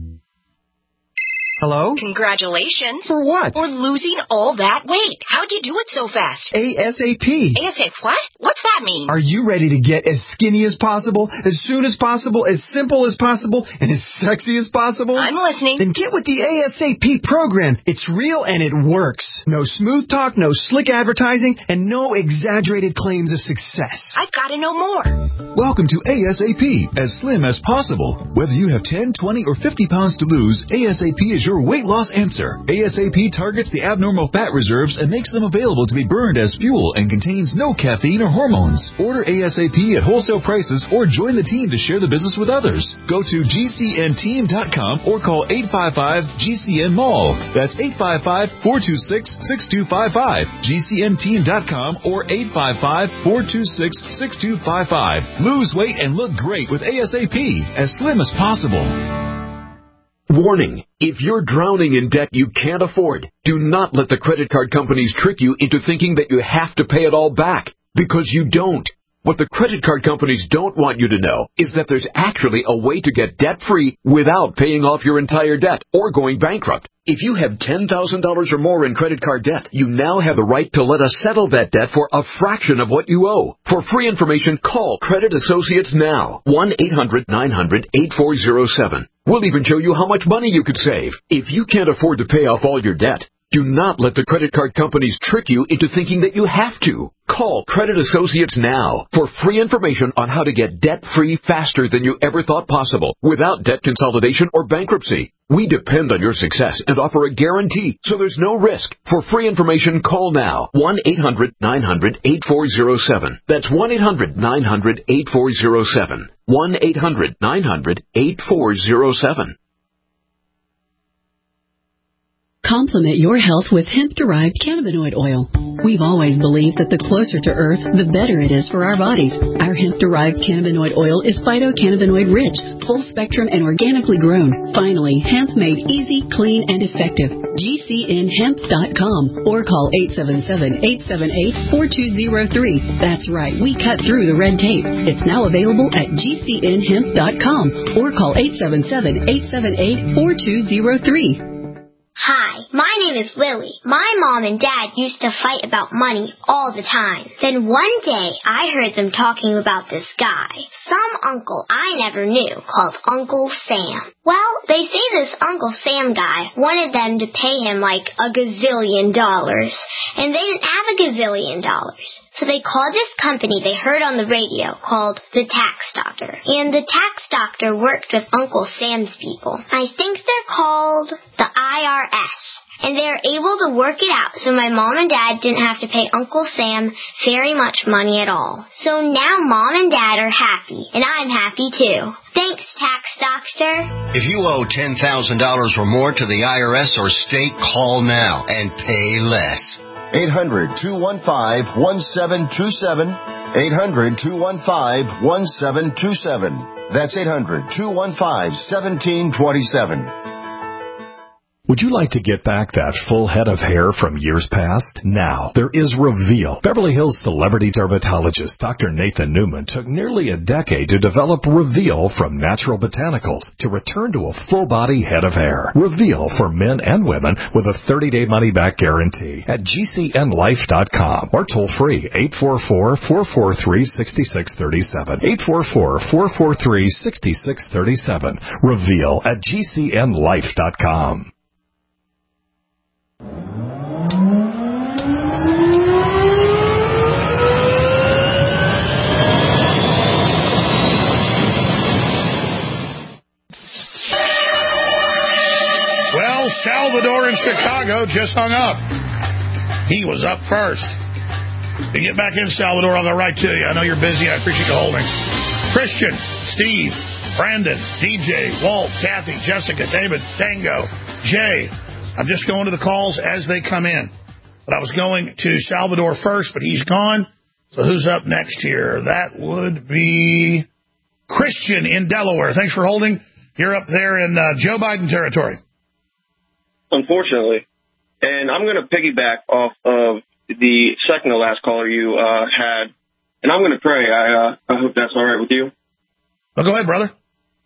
Hello? Congratulations. For what? For losing all that weight. How'd you do it so fast? ASAP. ASAP what? What's that mean? Are you ready to get as skinny as possible, as soon as possible, as simple as possible, and as sexy as possible? I'm listening. Then get with the ASAP program. It's real and it works. No smooth talk, no slick advertising, and no exaggerated claims of success. I've got to know more. Welcome to ASAP, as slim as possible. Whether you have ten, twenty, or fifty pounds to lose, ASAP is your weight loss answer. ASAP targets the abnormal fat reserves and makes them available to be burned as fuel and contains no caffeine or hormones. Order ASAP at wholesale prices or join the team to share the business with others. Go to G C N team dot com or call eight five five G C N mall. That's eight five five, four two six, six two five five. G C N team dot com or eight five five, four two six, six two five five. Lose weight and look great with ASAP, as slim as possible. Warning, if you're drowning in debt you can't afford, do not let the credit card companies trick you into thinking that you have to pay it all back, because you don't. What the credit card companies don't want you to know is that there's actually a way to get debt-free without paying off your entire debt or going bankrupt. If you have ten thousand dollars or more in credit card debt, you now have the right to let us settle that debt for a fraction of what you owe. For free information, call Credit Associates now. one eight hundred nine hundred eight four zero seven. We'll even show you how much money you could save. If you can't afford to pay off all your debt, do not let the credit card companies trick you into thinking that you have to. Call Credit Associates now for free information on how to get debt-free faster than you ever thought possible without debt consolidation or bankruptcy. We depend on your success and offer a guarantee, so there's no risk. For free information, call now. one eight hundred nine hundred eight four zero seven. That's one eight hundred nine hundred eight four zero seven. one eight hundred nine hundred eight four zero seven. Complement your health with hemp-derived cannabinoid oil. We've always believed that the closer to Earth, the better it is for our bodies. Our hemp-derived cannabinoid oil is phytocannabinoid-rich, full-spectrum, and organically grown. Finally, hemp made easy, clean, and effective. G C N hemp dot com or call eight seven seven, eight seven eight, four two zero three. That's right, we cut through the red tape. It's now available at G C N hemp dot com or call eight seven seven, eight seven eight, four two zero three. Hi, my name is Lily. My mom and dad used to fight about money all the time. Then one day, I heard them talking about this guy, some uncle I never knew, called Uncle Sam. Well, they say this Uncle Sam guy wanted them to pay him like a gazillion dollars, and they didn't have a gazillion dollars. So they called this company they heard on the radio called the Tax Doctor. And the Tax Doctor worked with Uncle Sam's people. I think they're called the I R S. And they're able to work it out so my mom and dad didn't have to pay Uncle Sam very much money at all. So now mom and dad are happy, and I'm happy too. Thanks, Tax Doctor. If you owe ten thousand dollars or more to the I R S or state, call now and pay less. eight hundred, two one five, one seven two seven. eight hundred, two one five, one seven two seven. That's eight hundred, two one five, one seven two seven. Would you like to get back that full head of hair from years past? Now, there is Reveal. Beverly Hills celebrity dermatologist Doctor Nathan Newman took nearly a decade to develop Reveal from natural botanicals to return to a full-body head of hair. Reveal for men and women with a thirty-day money-back guarantee at G C N life dot com or toll-free eight four four, four four three, six six three seven. eight four four, four four three, six six three seven. Reveal at G C N life dot com. Well, Salvador in Chicago just hung up. He was up first. To get back in, Salvador, I'll go right to you. I know you're busy. I appreciate you holding. Christian, Steve, Brandon, D J, Walt, Kathy, Jessica, David, Tango, Jay. I'm just going to the calls as they come in. But I was going to Salvador first, but he's gone. So who's up next here? That would be Christian in Delaware. Thanks for holding. You're up there in uh, Joe Biden territory. Unfortunately. And I'm going to piggyback off of the second to last caller you uh, had. And I'm going to pray. I, uh, I hope that's all right with you. Well, go ahead, brother.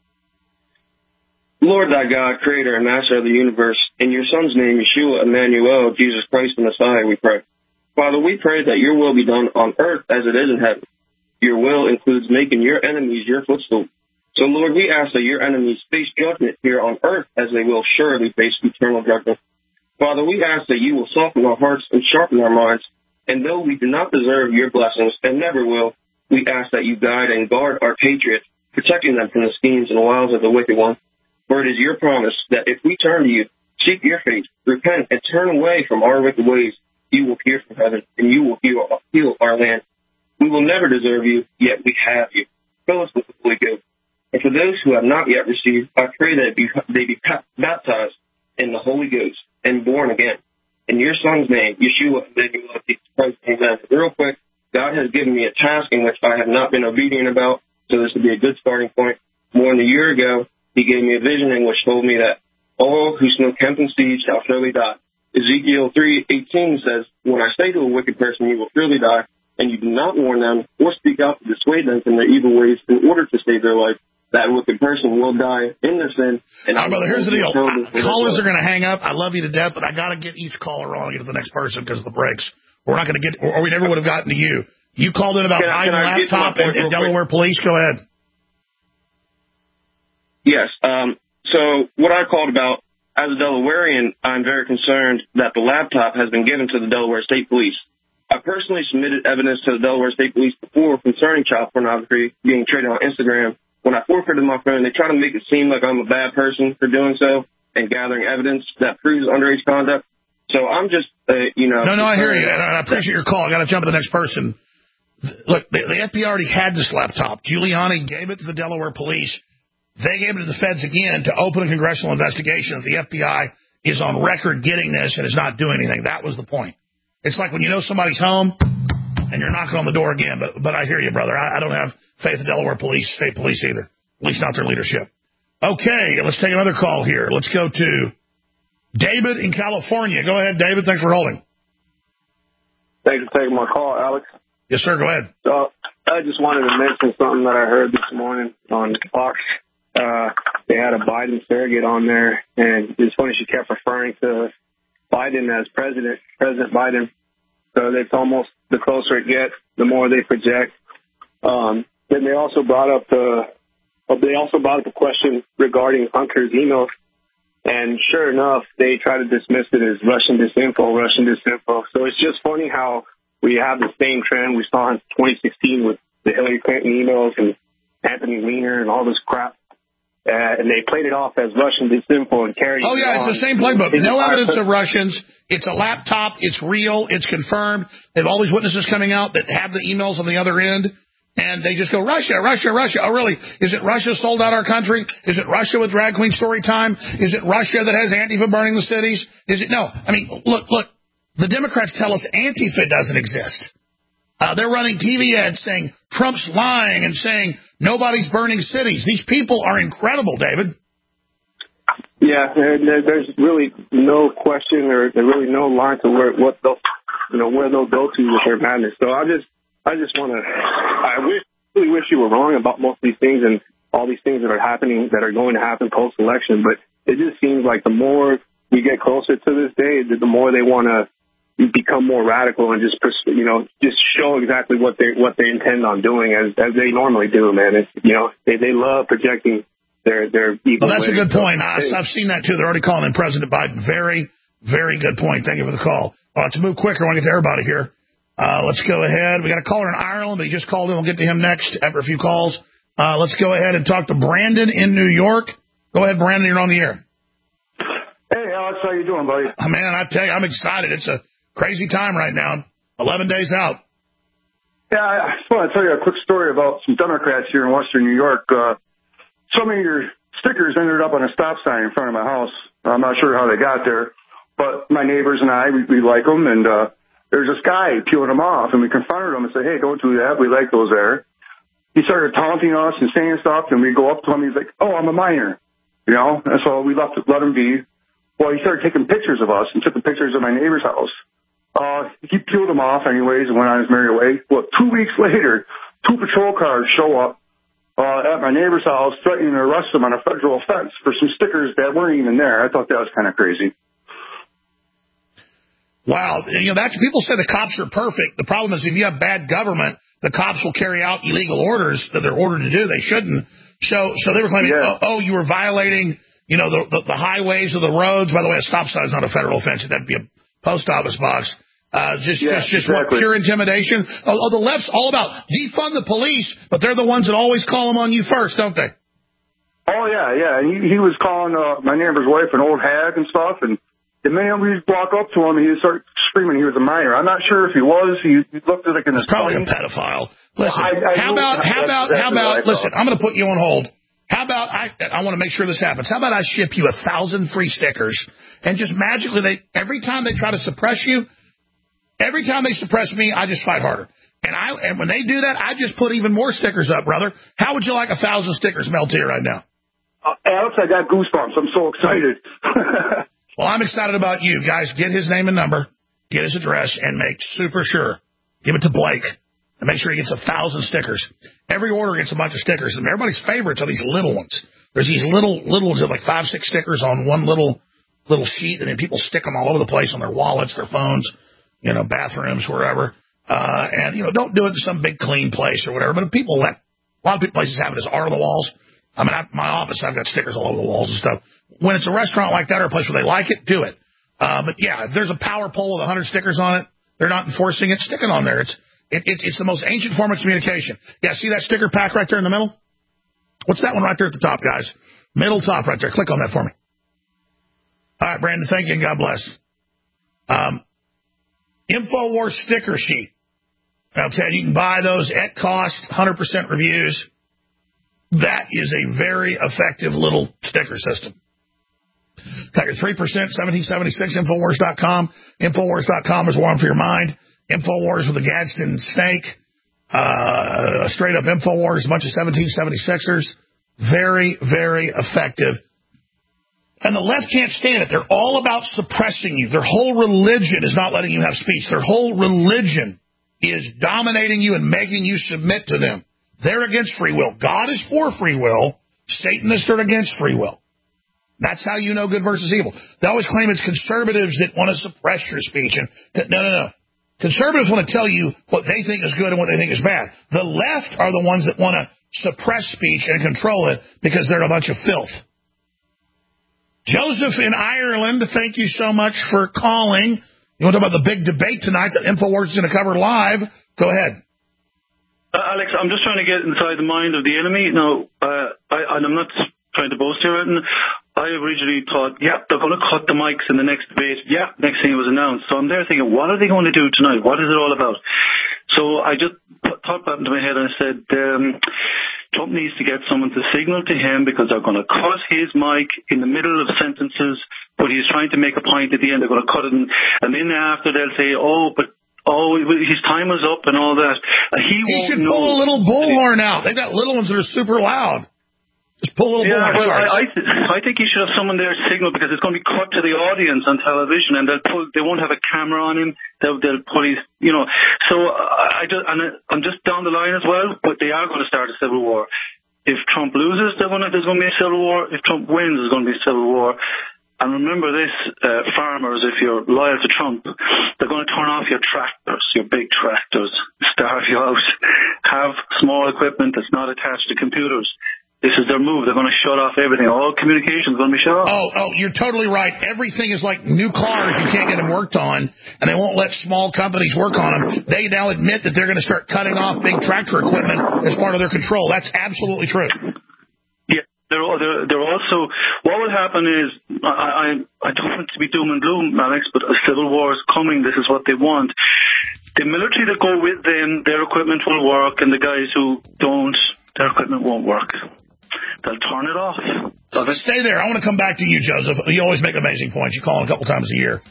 Lord thy God, creator and master of the universe, in your son's name, Yeshua, Emmanuel, Jesus Christ the Messiah, we pray. Father, we pray that your will be done on earth as it is in heaven. Your will includes making your enemies your footstool. So, Lord, we ask that your enemies face judgment here on earth as they will surely face eternal judgment. Father, we ask that you will soften our hearts and sharpen our minds. And though we do not deserve your blessings and never will, we ask that you guide and guard our patriots, protecting them from the schemes and wiles of the wicked one. For it is your promise that if we turn to you, seek your face, repent, and turn away from our wicked ways, you will hear from heaven, and you will heal, heal our land. We will never deserve you, yet we have you. Fill us with the Holy Ghost. And for those who have not yet received, I pray that they be baptized in the Holy Ghost and born again. In your Son's name, Yeshua, Emmanuel, Jesus Christ, amen. Real quick, God has given me a task in which I have not been obedient about, so this would be a good starting point. More than a year ago, he gave me a vision in which told me that all who smoke hempen seeds shall surely die. Ezekiel three eighteen says, when I say to a wicked person, you will surely die, and you do not warn them or speak out to dissuade them from their evil ways in order to save their life, that wicked person will die in their sin. And All right, brother, here's the deal. Callers are going to hang up. I love you to death, but I got to get each caller on to get to the next person because of the breaks. We're not going to get, or we never would have gotten to you. You called in about buying a laptop and, and Delaware quick? Police. Go ahead. Yes. Um, so what I called about, as a Delawarean, I'm very concerned that the laptop has been given to the Delaware State Police. I personally submitted evidence to the Delaware State Police before concerning child pornography being traded on Instagram. When I forfeited my phone, they try to make it seem like I'm a bad person for doing so and gathering evidence that proves underage conduct. So I'm just, uh, you know. No, no, I hear you. And I appreciate your call. I got to jump to the next person. Look, the, the F B I already had this laptop. Giuliani gave it to the Delaware Police. They gave it to the feds again to open a congressional investigation. The F B I is on record getting this and is not doing anything. That was the point. It's like when you know somebody's home and you're knocking on the door again. But but I hear you, brother. I, I don't have faith in Delaware Police, State Police either. At least not their leadership. Okay, let's take another call here. Let's go to David in California. Go ahead, David. Thanks for holding. Thanks for taking my call, Alex. Yes, sir. Go ahead. So I just wanted to mention something that I heard this morning on Fox. Uh, they had a Biden surrogate on there, and it's funny, she kept referring to Biden as president, President Biden. So it's almost the closer it gets, the more they project. Um, then they also brought up the, well, they also brought up a question regarding Hunter's emails. And sure enough, they try to dismiss it as Russian disinfo, Russian disinfo. So it's just funny how we have the same trend we saw in twenty sixteen with the Hillary Clinton emails and Anthony Weiner and all this crap. Uh, and they played it off as Russian disinfo and carried Oh, yeah, it on. it's the same playbook. No evidence of Russians. It's a laptop. It's real. It's confirmed. They have all these witnesses coming out that have the emails on the other end. And they just go, Russia, Russia, Russia. Oh, really? Is it Russia sold out our country? Is it Russia with Drag Queen Story Time? Is it Russia that has Antifa burning the cities? Is it? No. I mean, look, look. The Democrats tell us Antifa doesn't exist. Uh, they're running T V ads saying Trump's lying and saying nobody's burning cities. These people are incredible, David. Yeah, there, there's really no question or there's really no line to where what they'll, you know, where they'll go to with their madness. So I just, I just want to, I wish, really wish you were wrong about most of these things and all these things that are happening that are going to happen post election. But it just seems like the more we get closer to this day, the more they want to become more radical and just, you know, just show exactly what they what they intend on doing as as they normally do, man. It's, you know, they they love projecting their their evil. Well, that's ways. a good point. I, I've seen that too. They're already calling in President Biden. Very, very good point. Thank you for the call. Uh, to move quicker, I want to get to everybody here. Uh, let's go ahead. We got a caller in Ireland, but he just called in. We'll get to him next after a few calls. Uh, let's go ahead and talk to Brandon in New York. Go ahead, Brandon. You're on the air. Hey, Alex, how you doing, buddy? Oh, man, I tell you, I'm excited. It's a crazy time right now. eleven days out. Yeah, I just want to tell you a quick story about some Democrats here in Western New York. Uh, some of your stickers ended up on a stop sign in front of my house. I'm not sure how they got there, but my neighbors and I, we, we like them, and uh, there's this guy peeling them off, and we confronted him and said, hey, don't do that. We like those there. He started taunting us and saying stuff, and we go up to him. He's like, oh, I'm a minor, you know, and so we left, let him be. Well, he started taking pictures of us and took the pictures of my neighbor's house. Uh, he peeled them off anyways and went on his merry way. Well, two weeks later, two patrol cars show up uh, at my neighbor's house threatening to arrest him on a federal offense for some stickers that weren't even there. I thought that was kind of crazy. Wow. You know, that's, people say the cops are perfect. The problem is if you have bad government, the cops will carry out illegal orders that they're ordered to do. They shouldn't. So, so they were claiming, yeah. oh, oh, you were violating, you know, the, the, the highways or the roads. By the way, a stop sign is not a federal offense. That'd be a post office box. Uh, just, yeah, just, just exactly. What, pure intimidation. Oh, oh, the left's all about defund the police, but they're the ones that always call them on you first, don't they? Oh, yeah, yeah. And he, he was calling uh, my neighbor's wife an old hag and stuff, and the minute we walk up to him, he would start screaming he was a minor. I'm not sure if he was. He, he looked like an He's probably a pedophile. Listen, well, I, I how about, how about, exactly how about, listen, I'm going to put you on hold. How about, I, I want to make sure this happens. How about I ship you a thousand free stickers, and just magically, they every time they try to suppress you, every time they suppress me, I just fight harder. And I and when they do that, I just put even more stickers up, brother. How would you like a thousand stickers mailed to you right now? Uh, Alex, I got goosebumps. I'm so excited. Well, I'm excited about you. Guys, get his name and number, get his address, and make super sure. Give it to Blake. and make sure he gets a thousand stickers. Every order gets a bunch of stickers, and everybody's favorites are these little ones. There's these little little ones that have like five, six stickers on one little little sheet, and then people stick them all over the place on their wallets, their phones, you know, bathrooms, wherever. Uh, and, you know, don't do it in some big clean place or whatever. But if people let, a lot of places have it as art of the walls. I mean, at my office, I've got stickers all over the walls and stuff. When it's a restaurant like that or a place where they like it, do it. Uh, but yeah, if there's a power pole with a hundred stickers on it, they're not enforcing it, stick it on there. It's, it, it, it's the most ancient form of communication. Yeah, see that sticker pack right there in the middle? What's that one right there at the top, guys? Middle top right there. Click on that for me. All right, Brandon, thank you and God bless. Um, InfoWars sticker sheet. Okay, you can buy those at cost, one hundred percent reviews. That is a very effective little sticker system. Got your three percent, seventeen seventy-six, Infowars dot com. Infowars dot com is one for your mind. Infowars with a Gadsden snake. Uh, straight up Infowars, a bunch of seventeen seventy-sixers. Very, very effective. And the left can't stand it. They're all about suppressing you. Their whole religion is not letting you have speech. Their whole religion is dominating you and making you submit to them. They're against free will. God is for free will. Satanists are against free will. That's how you know good versus evil. They always claim it's conservatives that want to suppress your speech. And no, no, no. Conservatives want to tell you what they think is good and what they think is bad. The left are the ones that want to suppress speech and control it because they're a bunch of filth. Joseph in Ireland, thank you so much for calling. You want to talk about the big debate tonight that InfoWars is going to cover live? Go ahead. Uh, Alex, I'm just trying to get inside the mind of the enemy. Now, uh, I, and I'm not trying to boast here. And I originally thought, yeah, they're going to cut the mics in the next debate. Yeah, next thing it was announced. So I'm there thinking, what are they going to do tonight? What is it all about? So I just put, thought that into my head and I said, um, Trump needs to get someone to signal to him because they're going to cut his mic in the middle of sentences, but he's trying to make a point at the end. They're going to cut it, and, and then after they'll say, oh, but oh, his time is up and all that. Uh, he he won't should know. pull a little bullhorn out. They've got little ones that are super loud. Just pull a little yeah, bullhorn. well, Sorry. I, I, th- I think you should have someone there to signal because it's going to be cut to the audience on television, and they'll pull. They won't have a camera on him. They'll, they'll pull his, you know. So I, I just, and I'm just down the line as well. But they are going to start a civil war. If Trump loses, they're going to, there's going to be a civil war. If Trump wins, there's going to be a civil war. And remember this, uh, farmers, if you're loyal to Trump, they're going to turn off your tractors, your big tractors, starve you out, have small equipment that's not attached to computers. This is their move. They're going to shut off everything. All communications are going to be shut off. Oh, oh, you're totally right. Everything is like new cars. You can't get them worked on, and they won't let small companies work on them. They now admit that they're going to start cutting off big tractor equipment as part of their control. That's absolutely true. Yeah, they're, they're, they're also, what will happen is, I, I, I don't want to be doom and gloom, Alex, but a civil war is coming. This is what they want. The military that go with them, their equipment will work, and the guys who don't, their equipment won't work. They'll turn it off. Stay there. I want to come back to you, Joseph. You always make amazing points. You call a couple times a year.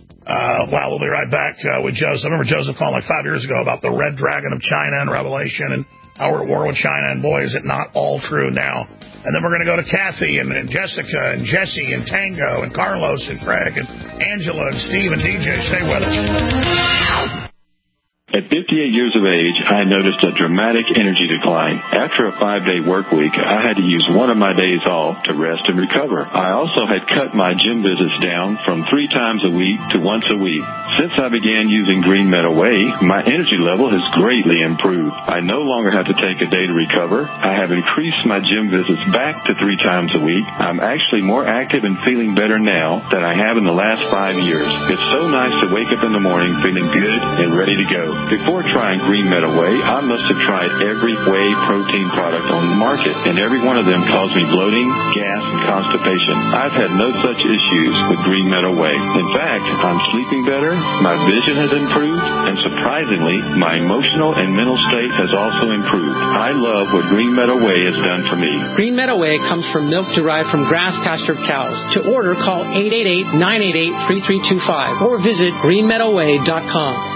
Uh, wow, we'll be right back uh, with Joseph. I remember Joseph calling like five years ago about the Red Dragon of China and Revelation and how we're at war with China. And boy, is it not all true now. And then we're going to go to Kathy and, and Jessica and Jesse and Tango and Carlos and Craig and Angela and Steve and D J. Stay with us. At fifty-eight years of age, I noticed a dramatic energy decline. After a five-day work week, I had to use one of my days off to rest and recover. I also had cut my gym visits down from three times a week to once a week. Since I began using Green Meadow Whey, my energy level has greatly improved. I no longer have to take a day to recover. I have increased my gym visits back to three times a week. I'm actually more active and feeling better now than I have in the last five years. It's so nice to wake up in the morning feeling good and ready to go. Before trying Green Meadow Whey, I must have tried every whey protein product on the market, and every one of them caused me bloating, gas, and constipation. I've had no such issues with Green Meadow Whey. In fact, I'm sleeping better, my vision has improved, and surprisingly, my emotional and mental state has also improved. I love what Green Meadow Whey has done for me. Green Meadow Whey comes from milk derived from grass-pastured cows. To order, call eight eight eight, nine eight eight, three three two five or visit green meadow whey dot com.